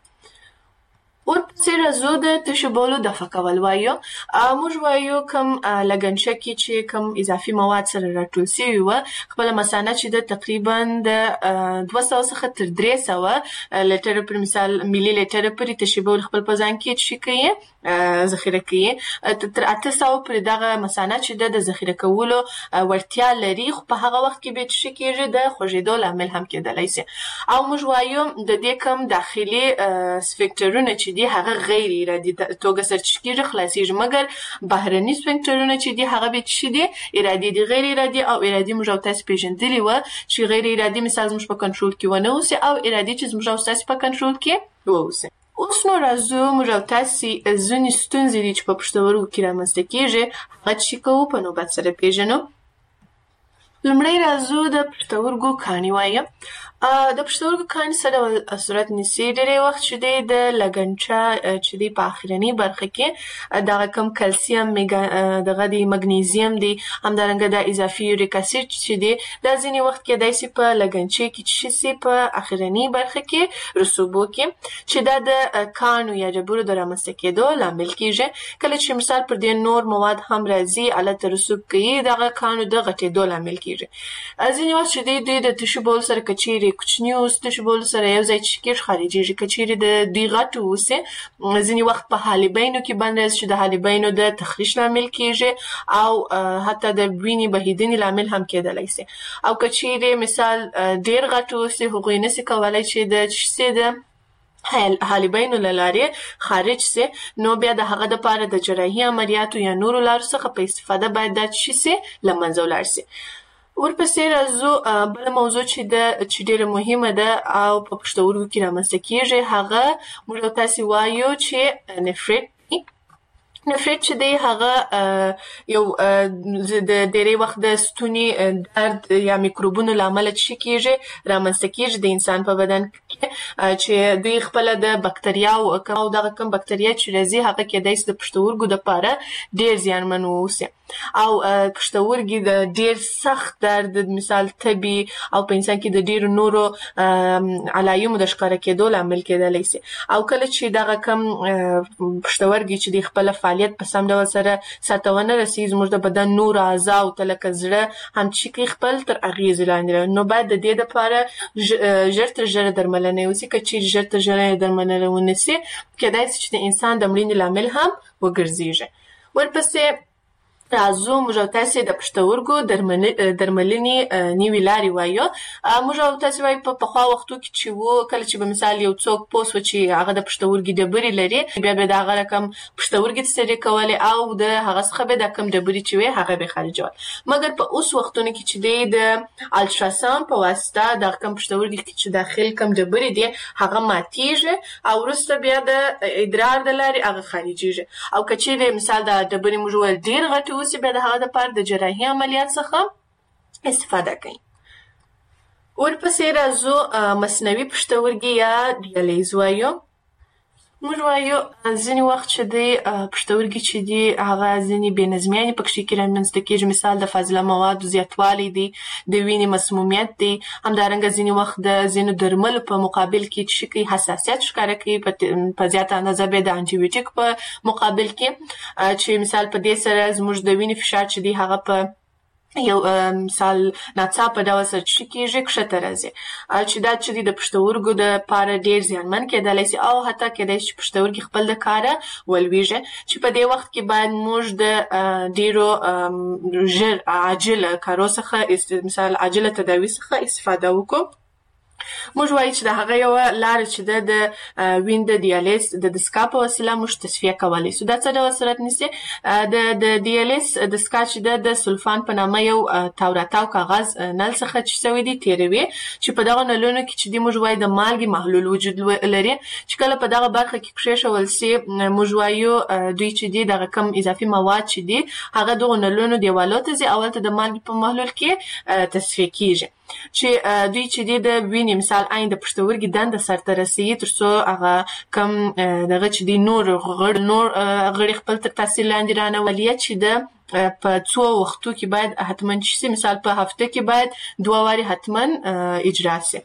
ورپسې راځو د تشو بولو دفع کول وایو. موږ وایو کوم لګنچه کې چې کوم اضافي مواد سره راټول سوي وه خپله مثانه چې ده تقریبا د دوه سوه څخه تر درې سوه لیټره پر مثال ملي لیټره پورې تشو بول خپل په ځان کې چې کوي ذخیره کوي، تر اته سوه پورې دغه مثانه چې ده د ذخیره کولو وړتیا لري، خو په هغه وخت کې بیا چې کېږي د خوږېدو لامل هم کېدلی سي. او موږ وایو د دې کوم داخلي سفنکټرونه چې دي هغه غیر ارادي توګه سرچ کېږي خلاصېږي، مګر بهرني سفنکټرونه چې دي هغه بیا چې دي ارادي دي. غیر ارادي او ارادي موږ او تاسې پېژندلي وه چې غیر ارادي مثال زموږ په کنټرول کې ونه اوسي او ارادي چې زموږ او تاسې په کنټرول کې واوسي. اوس نو راځو موږ او تاسې ځینې ستونزې دي چې په پښتورګو کې رامنځته کېږي هغه چې کوو په نوبت سره پېژنو. لومړی راځو د پښتورګو کاڼي وایو. د پښتورګو کاڼي څه ډول صورت نیسي؟ ډېری وخت چې دی د لګنچه چې دی په اخرنۍ برخه کې دغه کم کلسیم دغه دی مګنیزیم دی همدارنګه د اضافي یوریک اسید چې دی دا ځینې وخت کېدای سي په لګنچې کې چې سي په اخرنۍ برخه کې رسوبو کې چې دا د کاڼو یا ډبرو د رامنځته کېدو لامل کېږي. کله چې مثال پر دې نور مواد هم راځي هلته رسوب کوي دغه کاڼو د غټېدو لامل کېږي. کیږي. ځینې وخت چې دوی د تشو بول سره کچېرې کوچني اوس تشو بول سره یو ځای چې کېږي خارجېږي، کچېرې د دوی غټ اوسي ځینې وخت په حالبینو کې بند راځي چې د حالبینو د تخریش لامل کېږي او حتی د وینې بهېدنې لامل هم کېدلی سي. او کچېرې مثال ډېر غټ اوسي هغوی نسي کولی چې د چشي د حالبینو له لارې خارج سي، نو بیا د هغه دپاره د جراحي عملیاتو یا نورو لارو څخه په استفاده باید دا چشي سي له منځه ولاړ سي. ورپسې راځو بله موضوع چې ده چې ډېره مهمه ده او په پښتورګو کې رامنځته کېږي، هغه موږ او تاسې وایو چې نفریت. نفریت چې دی هغه یو د ډېری وخت د ستوني درد یا میکروبونو له امله څه کېږي رامنځته کېږي د انسان په بدن کې، چې دوی خپله د بکتریاو او دغه کوم بکتریا چې راځي هغه کېدای شي د پښتورګو دپاره ډېر زیانمن واوسي او پښتورګي د ډېر سخت درد مثال تبي او په انسان کې د ډېرو نورو علایمو د ښکاره کېدو لامل کېدلی سي. او کله چې دغه کم پښتورګي چې د خپله فعالیت په سم ډول سره سرته ونه رسي، زموږ د بدن نور اعضاو ته لکه زړه هم چې کوي خپل تر اغېزې لاندې، نو باید د دې دپاره ژر تر ژره درملنه وسي. که چیرې ژر تر ژره درملنه ونه سي کېدای سي چې د انسان د مړینې لامل هم وګرځېږي. ورپسې راځو موږ او تاسې د پښتورګو درملنې نوې لارې وایو. موږ او تاسې وایو په پخوا وختو کې چې و کله چې به مثال یو څوک پوه سو چې هغه د پښتورګي ډبرې لري، بیا به د هغه رقم پښتورګي څیرې کولې او د هغه څخه به دا کم ډبرې چې وې هغه به خارجول. مګر په اوس وختونو کې چې دی د الټراساوند په واسطه دغه کم پښتورګي کې چې داخل کم ډبرې دي هغه ماتېږي او وروسته بیا د ادرار د لارې هغه خارجېږي. او که چیرې مثال د ډبرې موږ وویل ډېر غټې اوسي، بیا د هغه دپاره د جراحي عملیات څخه استفاده کوي. ورپسې راځو مصنوعي پښتورګي یا ډیالیز وایو. موږ وایو ځینې وخت چې دی پښتورګي چې دي هغه ځینې بې نظمیانې پکښې کې رامنځته کېږي، مثال د فاضله موادو زیاتوالی دی، د وینې مسمومیت دی، همدارنګه ځینې وخت د ځینو درملو په مقابل کې چې کوي حساسیت ښکاره کوي، په زیاته اندازه بیا د انټي بیوټیک په مقابل کې چې مثال په دې سره زموږ د وینې فشار چې دی هغه په یو مثال ناڅاپه ډول سره چې کېږي کښته راځي، چې دا چې د پښتورګو دپاره ډېر زیانمن کېدلی سي او حتی کېدای شي چې پښتورګي خپل د کاره ولویږي، چې په دې وخت کې باید موږ د ډېرو ژر عاجله کارو څخه مثال عاجله تداوي څخه استفاده وکړو. موږ وایو چې د هغه یوه لاره چې ده د وین د دیالیز د دستګاه په وسیله موږ تصفیه کولی سو. دا څه ډول صورت نیسي؟ د دیالیز دستګاه چې ده د سلفان په نامه یو تاو راتاو کاغذ نل څخه چې سوی دی تېروي، چې په دغه نلونو کې چې دی موږ وایو د مالګې محلول وجود لري، چې کله په دغه برخه کې کښېښول سي موږ وایو دوی چې دی دغه کم اضافي مواد چې دی هغه دغو نلونو دیوالو ته ځي او هلته د مالګې په محلول کې تصفیه کېږي، چې دوی چې دی د وینې مثال عین د پښتورګي دنده سرته رسوي تر څو هغه کم دغه چې دی نور غړي نور غړي خپل تر تاثیر لاندې رانولي، چې د په څو وختو کې باید حتما چې سي مثال په هفته کې باید دوه وارې حتما اجرا سي.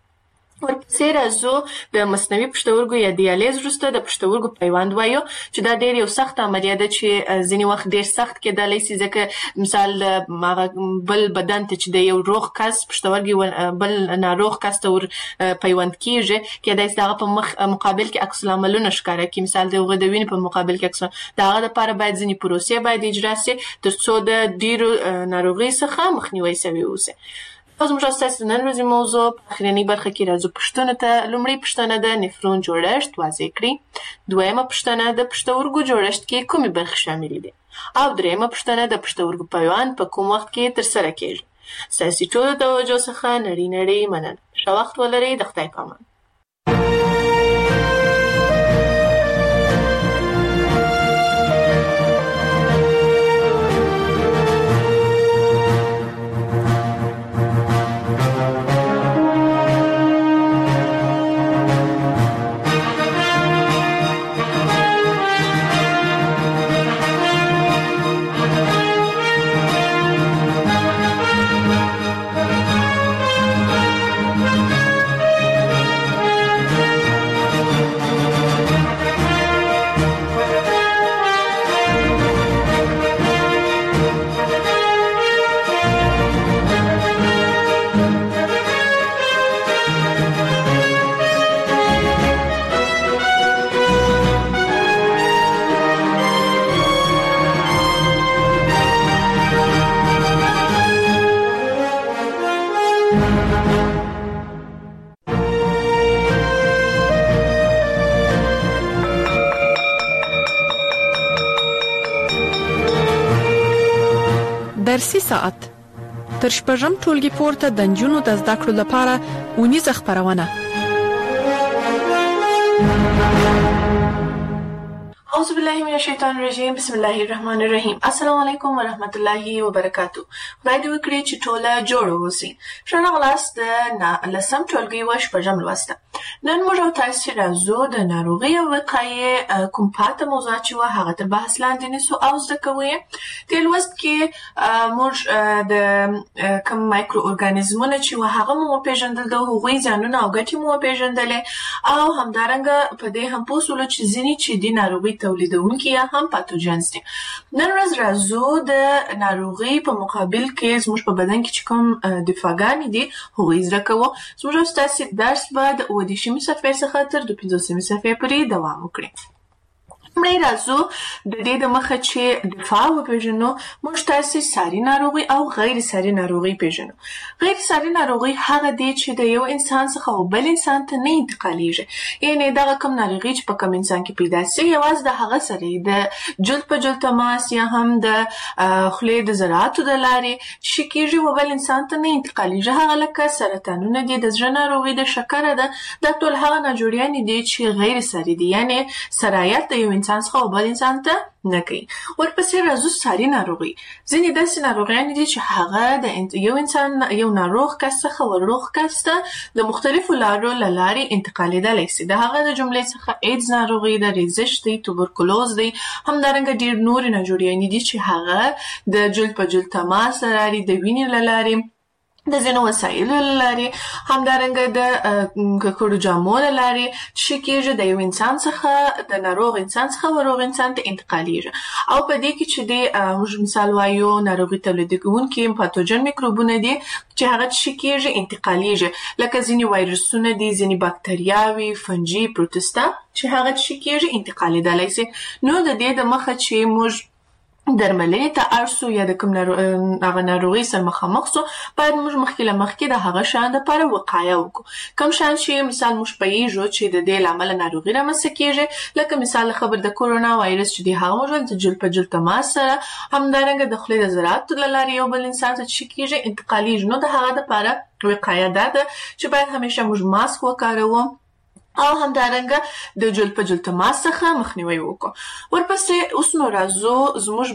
ورپسې راځو د مصنوعي پښتورګو یا دیالیز وروسته د پښتورګو پیوند وایو، چې دا ډېر یو سخت عملیه ده چې ځینې وخت ډېر سخت کېدلی سي، ځکه مثال هغه بل بدن ته چې د یو روغ کس پښتورګي بل ناروغ کس ته ور پیوند کېږي، کېدای سي د هغه په مقابل کې عکس العملونه ښکاره کړي، مثال د هغه د وینې په مقابل کې عکس د هغه دپاره باید ځینې پروسې باید اجرا سي تر څو د ډېرو ناروغیو څخه مخنیوی سوی اوسي. اوس موږ ستاسو د نن ورځې موضوع په اخرنۍ برخه کې راځو پوښتنو ته. لومړۍ پوښتنه د نفرون جوړښت واضح کړئ. دویمه پوښتنه د پښتورګو جوړښت کې کومې برخې شاملې دي؟ او درېیمه پوښتنه د پښتورګو پیوند په کوم وخت کې ترسره کېږي؟ ستاسې ټولو توجه څخه نړۍ نړۍ مننه. ښه وخت ولرئ. د خدای په امان. درسي ساعت تر شپږم ټولګي پورته د نجونو د زده کړو لپاره اونیزه خپرونه. اعوذ بالله من الشیطان الرجیم. بسم الله الرحمن الرحیم. السلام علیکم ورحمت الله وبرکاتو. خدای دې وکړي چې ټوله جوړ اوسئ. شنو غلاس د لسم ټولګي و شپږم لوسته. نن موږ او تاسو راځو د ناروغي او وقایې کوم پاته موضوع چې و هغه تر بحث لاندې نیسو او زده کوو. د لوست کې موږ د کوم مایکرو ارګانیزمونه چې و هغه مو پیژندل، د هغوی ځانونه او ګټې مو پیژندل او همدارنګه په دې هم پوه شولو چې ځینې چې د ناروغي تولیدونکي یا هم پاتوجنز دي. نن ورځ راځو د ناروغي په مقابل کې زموږ په بدن کې چې کوم دفاعګانې دي هغوی زده کوو. زموږ او ستاسې درس به د اووه دېرشمې صفحې څخه تر دوه پنځوسمې صفحې پورې دوام وکړي. مړی راځو د دې د مخه چې دفاع وپېژنو، موږ تاسې ساري ناروغي او غیر ساري ناروغي پېژنو. غیر ساري ناروغي هغه دی چې د یو انسان څخه او بل انسان ته نه انتقالېږي، یعنې دغه کوم ناروغي چې په کوم انسان کې پیدا سي یوازې د هغه سره د جلد په جلد تماس یا هم د خولې د ذراتو د لارې چې کېږي و بل انسان ته نه انتقالېږي. هغه لکه سرطانونه دي، د زړه ناروغي، د شکره ده، دا ټول هغه ناجوړیانې دي چې غیر ساري دي، یعنې سرایت د یو انسان څخه او بل انسان ته نه کوي. ورپسې راځو ساري ناروغي. ځینې داسې ناروغیانې دي چې هغه د یو انسان یو ناروغ کس څخه ور روغ کس ته د مختلفو لارو له لارې انتقالېدلی سي. د هغه د جملې څخه ایډز ناروغي ده، ریزش دی، توبرکلوز دی، همدارنګه ډېر نورې ناجوړیانې دي چې هغه د جلد په جلد تماس له لارې، د وینې له لارې، د ځینو وسایلو له لارې، همدارنګه د ککړو جامو له لارې چې کېږي د یو انسان څخه د ناروغ انسان څخه ور روغ انسان ته انتقالېږي. او په دې کې چې د موږ مثال وایو ناروغي تولیدونکي پاتوجن میکروبونه دي چې هغه چې کېږي انتقالېږي، لکه ځینې وایرسونه دي، ځینې باکتریاوې، فنجي، پروتستا چې هغه چې کېږي انتقالېدلی سي. نو د دې د مخه چې موږ درملنې ته اړ سو یا د کوم هغه ناروغۍ سره مخامخ سو، باید موږ مخکې له مخکې د هغه شیانو دپاره وقایه وکړو. کوم شیان چې مثال موږ پوهېږو چې د دې له امله ناروغي رامنځته کېږي، لکه مثال خبر د کورونا وایرس چې دی هغه موږ د جلد په جلد تماس سره، همدارنګه د خولې د ذراتو له لارې یو بل انسان ته چې کېږي انتقالېږي. نو د هغه دپاره وقایه دا ده چې باید همیشه موږ ماسک وکاروو او همدارنګه د جلد په جلد تماس څخه مخنیوی وکړو. ورپسې اوس نو راځو زموږ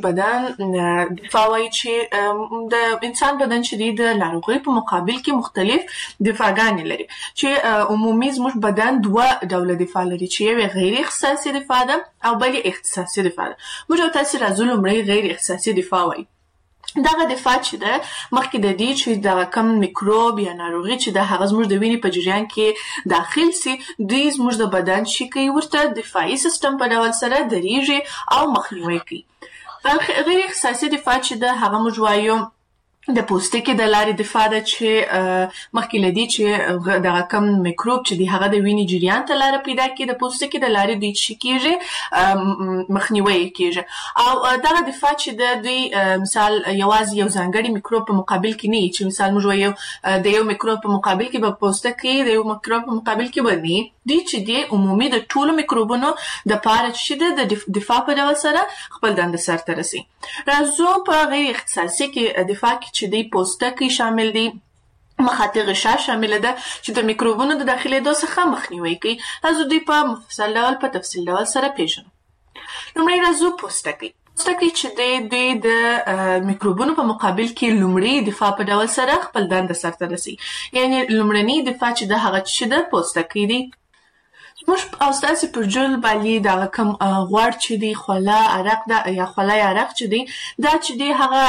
بدن دفاع وایي چې د انسان بدن چې دی د ناروغۍ په مقابل کې مختلف دفاعګانې لري، چې عمومي زموږ بدن دوه ډوله دفاع لري، چې یو غیر اختصاصي دفاع ده او بل اختصاصي دفاع ده. موږ او تاسې راځو لومړی غیر اختصاصي دفاع وایي. دغه دفاع چې ده مخکې د دې چې دغه کم میکروب یا ناروغي چې ده هغه زموږ د وینې په جریان کې داخل سي، دوی زموږ د بدن چې کوي ورته دفاعي سیستم په ډول سره درېږي او مخنیوی کوي. غیر اختصاصي دفاع چې ده هغه موږ وایو د پوستکي د لارې دفاع ده، چې مخکې له دې چې دغه کم میکروب چې دی هغه د وینې جریان ته لاره پیدا کړي، د پوستکي د لارې دوی چې کېږي مخنیوی یې کېږي. او دغه دفاع چې ده دوی مثال یوازې یو ځانګړي میکروب په مقابل کې نه وي، چې مثال موږ وایو د یو میکروب په مقابل کې به پوستکي د یو میکروب په مقابل کې به نه، دوی چې دی عمومي د ټولو میکروبونو دپاره چې ده د دفاع په ډول سره خپل دنده سرته رسوي. راځو په غیر اختصاصي کې دفاع کې چې دی پوستکی شامل دی، مخاطي غشا شامل ده چې د میکروبونو د داخلېدو څخه مخنیوی کوي. راځو دوی په مفصل ډول په تفصیل ډول سره پیژنو. لومړی راځو پوستکی. پوستکی چې دی دوی د میکروبونو په مقابل کې لومړی دفاع په ډول سره خپل دنده سرته رسوي، یعنې لومړنی دفاع چې ده هغه چې ده پوستکی دی. موږ او ستاسې پر جلد باندې دغه کوم غوړ چې دی، خوله، عرق ده یا خوله یا عرق چې دی، دا چې دی هغه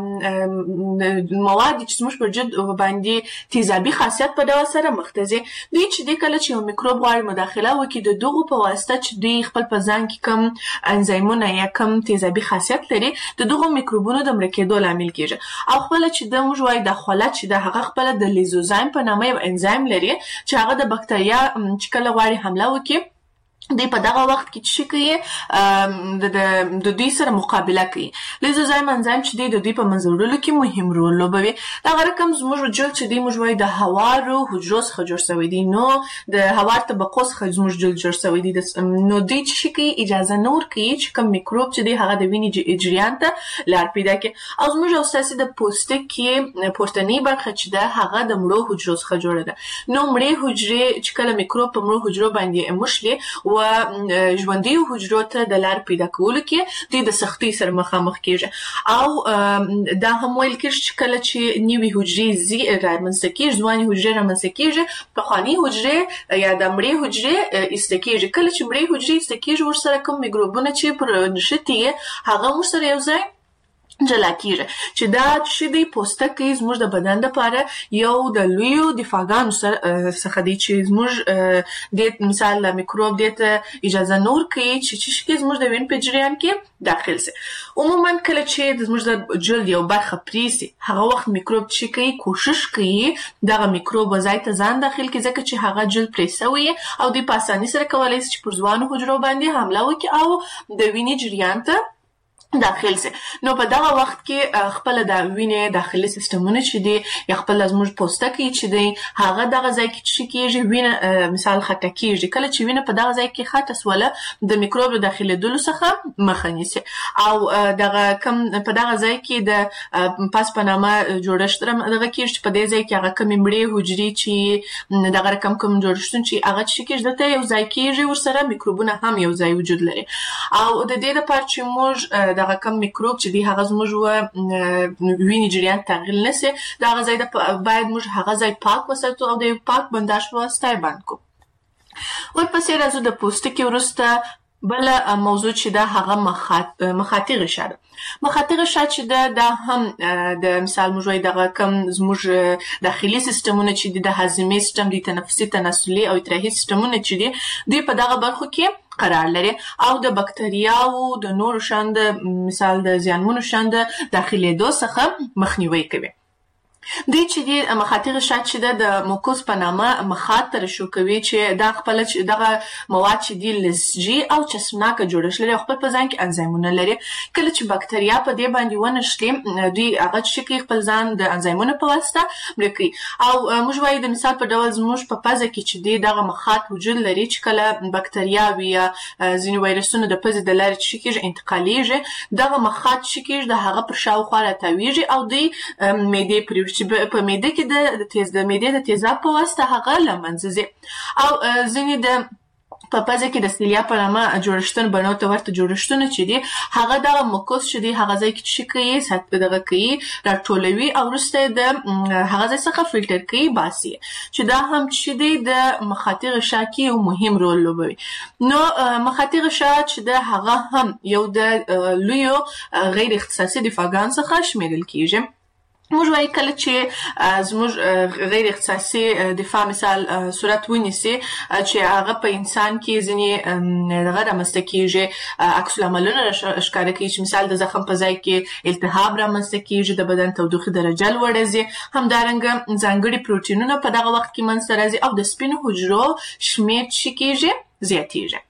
مواد چې زموږ پر جلد باندې تیزابي خاصیت په ډول سره مخته ځي. دوی چې دی کله چې یو میکروب غواړي مداخله وکړي، د دغو په واسطه چې دوی خپل په ځان کې کوم انزایمونه یا کوم تیزابي خاصیت لري، د دغو میکروبونو د مړه کېدو لامل کېږي. او خپله چې ده موږ وایو د خوله چې ده هغه خپله د لیزوزایم په نامه یو انزایم لري، چې هغه د بکتریا چې کله غواړي حمله وکړي دی په دغه وخت کې چې کوي د د دوی سره مقابله کوي. لیزوزایم انزایم چې دی د دوی په منځوړلو کې مهم رول لوبوي. دغه رقم زموږ جلد چې دی موږ وایو د هوارو حجرو څخه جوړ شوی دی، نو د هوار طبقو څخه زموږ جلد جوړ شوی دی. نو دوی چې کوي اجازه نه ورکوي چې کوم میکروب چې دی هغه د وینې جریان ته لار پیدا کړي. او زموږ او ستاسې د پوستکي پورتنۍ برخه چې ده هغه د مړو حجرو څخه جوړه ده. نو مړې حجرې چې کله میکروب په مړو حجرو باندې موښلي و ژوندۍ حجرو ته د لار پیدا کولو کې دوی د سختۍ سره مخامخ کیږي. او دا هم ویل کېږي چې کله چې نوې حجرې رامنځته کېږي، ځوانې حجرې رامنځته کېږي، پخوانۍ حجرې یا د مړې حجرې ایسته کېږي. کله چې مړې حجرې ایسته کېږي ورسره کوم میکروبونه چې پر نښتي هغه ورسره یو ځای جلا کیږي. چې دا چې دی پوستکی زموږ د بدن لپاره یو د لویو دفاعګانو څخه دی چې زموږ د مثال د میکروب دې ته اجازه نه ورکوي چې چې شي زموږ د وینې په جریان کې داخل سي. عموما کله چې زموږ د جلد یو برخه پرې سي هغه وخت میکروب چې کوي کوشش کوي دغه میکروب ځای ته ځان داخل کړي، ځکه چې هغه جلد پرې سوی او دوی په اسانۍ سره کولی شي چې پر ځوانو حجرو باندې حمله وکړي او د وینې جریان ته داخل سي. نو په دغه وخت کې خپل د وینې داخلي سیستمونه چې دي یا خپل زموږ پوستکی چې دی هغه دغه ځای کې چې کېږي وینه مثال خټه کېږي. کله چې وینه په دغه ځای کې خټه سوله د میکروب د داخلېدلو څخه مخه نیسي. او دغه کم په دغه ځای کې د پاس په نامه جوړښت دغه کېږي چې په دې ځای کې هغه کمې مړې حجرې چې دغه رقم کوم جوړښتونه چې هغه چې کېږي دلته یو ځای کېږي، ورسره میکروبونه هم یو ځای وجود لري. او د دې لپاره چې موږ دغه کم میکروب چې دی هغه زموږ وینې جریان تغییر نشي، دغه ځای باید موږ هغه ځای پاک وساتو او د پاک بنداژ په واسطه یې بند کړو. ورپسې راځو د پوستکي وروسته بل موضوع چې ده هغه مخاطي غشا ده. مخاطي غشا چې ده دا هم د مثال موږ وایو دغه کم زموږ داخلي سیستمونه چې دي د هاضمې سیستم دي، تنفسي تناسلي او ادراحي سیستمونه چې دي دوی په دغه برخو کې قرار لري او د بکتریاو د نورو شان د مثال د زیانمنو شان د داخلېدو څخه مخنیوي کوي. دوی چې دي مخاطي غشا چې ده د موکوس په نامه مخاط ترشح کوي چې دا خپل دغه مواد چې دي لزجي او چسبناکه جوړښت لري او خپل په ځان کې انزایمونه لري. کله چې بکتریا په دې باندې ونښلي دوی هغه چې کوي خپل ځان د انزایمونو په واسطه مړه کوي. او موږ وایو د مثال په ډول زموږ په پزه کې چې دی دغه مخاط وجود لري چې کله بکتریاوې یا ځینې وایرسونه د پزې د لارې چې کېږي انتقالیږي، دغه مخاط چې کېږي د هغه پر شاوخوا راتاویږي او دوی معدې پرې چې په معده کې د تیز د معدې د تیزاب په واسطه هغه له منځه ځي. او ځینې د په پزه کې د سیلیا په نامه جوړښتونه بڼو ته ورته جوړښتونه چې دي هغه دغه موکوس چې دی هغه ځای کې چې کوي سات دغه کوي راټولوي او وروسته د هغه ځای څخه فلټر کوي باسي، چې دا هم چې دی د مخاطي غشا کې یو مهم رول لوبوي. نو مخاطي غشا چې د هغه هم یو د لویو غیر اختصاصي دفاعګانو څخه شمیرل کېږي. موږ وایي کله چې زموږ غیر اختصاصي دفاع مثال صورت ونیسي چې هغه په انسان کې ځینې دغه رامنځته کېږي، عکس العملونه ښکاره کوي چې مثال د زخم په ځای کې التهاب رامنځته کېږي، د بدن تودوخې درجه لوړه ځي، همدارنګه ځانګړي پروټینونه په دغه وخت کې منځته راځي او د سپینو حجرو شمېر چې کېږي زیاتېږي.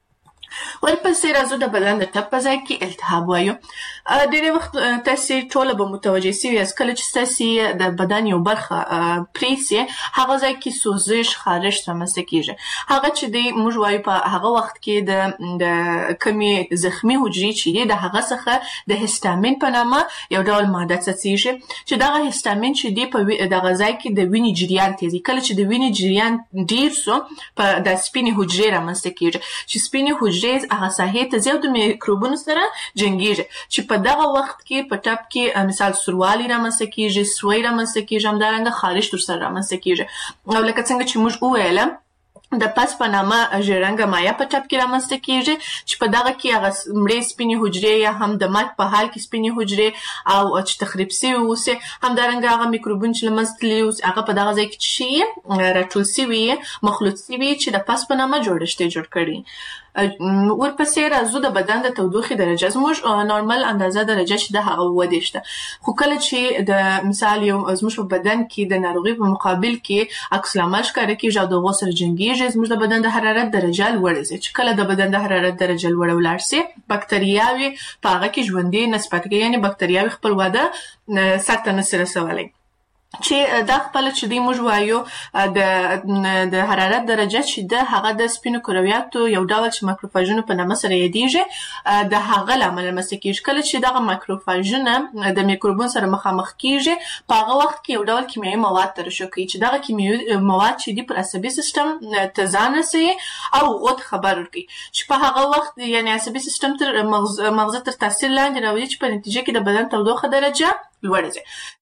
ورپسې راځو د بدن د ټپ په ځای کې التهاب وایو. ډېری وخت تاسې ټوله به متوجه سوي یاست کله چې ستاسې د بدن یو برخه پرې سي هغه ځای کې سوزش خارښت رامنځته کېږي. هغه چې دی موږ وایو په هغه وخت کې د د کمې زخمي حجرې چې دي د هغه څخه د هستامین په نامه یو ډول ماده څڅېږي چې دغه هستامین چې دی په دغه ځای کې د وینې جریان تېزوي. کله چې د وینې جریان ډېر سو په د سپینې حجرې رامنځته کېږي چې سپینې حجرې هغه ساحې ته ځي او د میکروبونو سره جنګېږي چې په دغه وخت کې په ټپ کې مثال سوروالی رامنځته کېږي، سوی رامنځته کېږي، همدارنګه خارښت ورسره رامنځته کېږي. او لکه څنګه چې موږ وویله د پس په نامه ژیړرنګه مایع په ټپ کې رامنځته کېږي چې په دغه کې هغه مړې سپینې حجرې یا هم د مرګ په حال کې سپینې حجرې او چې تخریب سوي اوسي، همدارنګه هغه میکروبونه چې له منځه تللي اوسي هغه په دغه ځای کې چې راټول سوي مخلوط سوي چې د پس په نامه جوړښت یې جوړ کړي. ورپسې راځو د بدن د تودوخې درجه. زموږ نورمال اندازه درجه چې د هغه اووه دېرش ده، خو کله چې د مثال یو زموږ په بدن کې د ناروغي په مقابل کې عکس العمل ښکاره کېږي او د هغو سره جنګېږي، زموږ د بدن د حرارت درجه لوړه ځي. چې کله د بدن د حرارت درجه لوړه ولاړ سي، بکتریاوې په هغه کې ژوندۍ نسبت کوي، یعنې بکتریاوې خپل وده سر ته نسي رسولی. چې دا خپل چې دی موږ وایو د د حرارت درجه چې ده هغه د سپینو کرویاتو یو ډول چې مایکروفاژونو په نامه سره یادیږي د هغه له امله رامنځته کېږي. کله چې دغه مایکروفاژونه د میکروبونو سره مخامخ کېږي، په هغه وخت کې یو ډول کیمیاوي مواد ترشح کوي چې دغه کیمیاوي مواد چې دي پر عصبي سیستم ته ځان رسوي او هغو ته خبر ورکوي چې په هغه وخت یعنې عصبي سیستم تر مغزه تر تاثیر لاندې راولي چې په نتیجه کې د بدن تودوخه درجه لوړه ځي.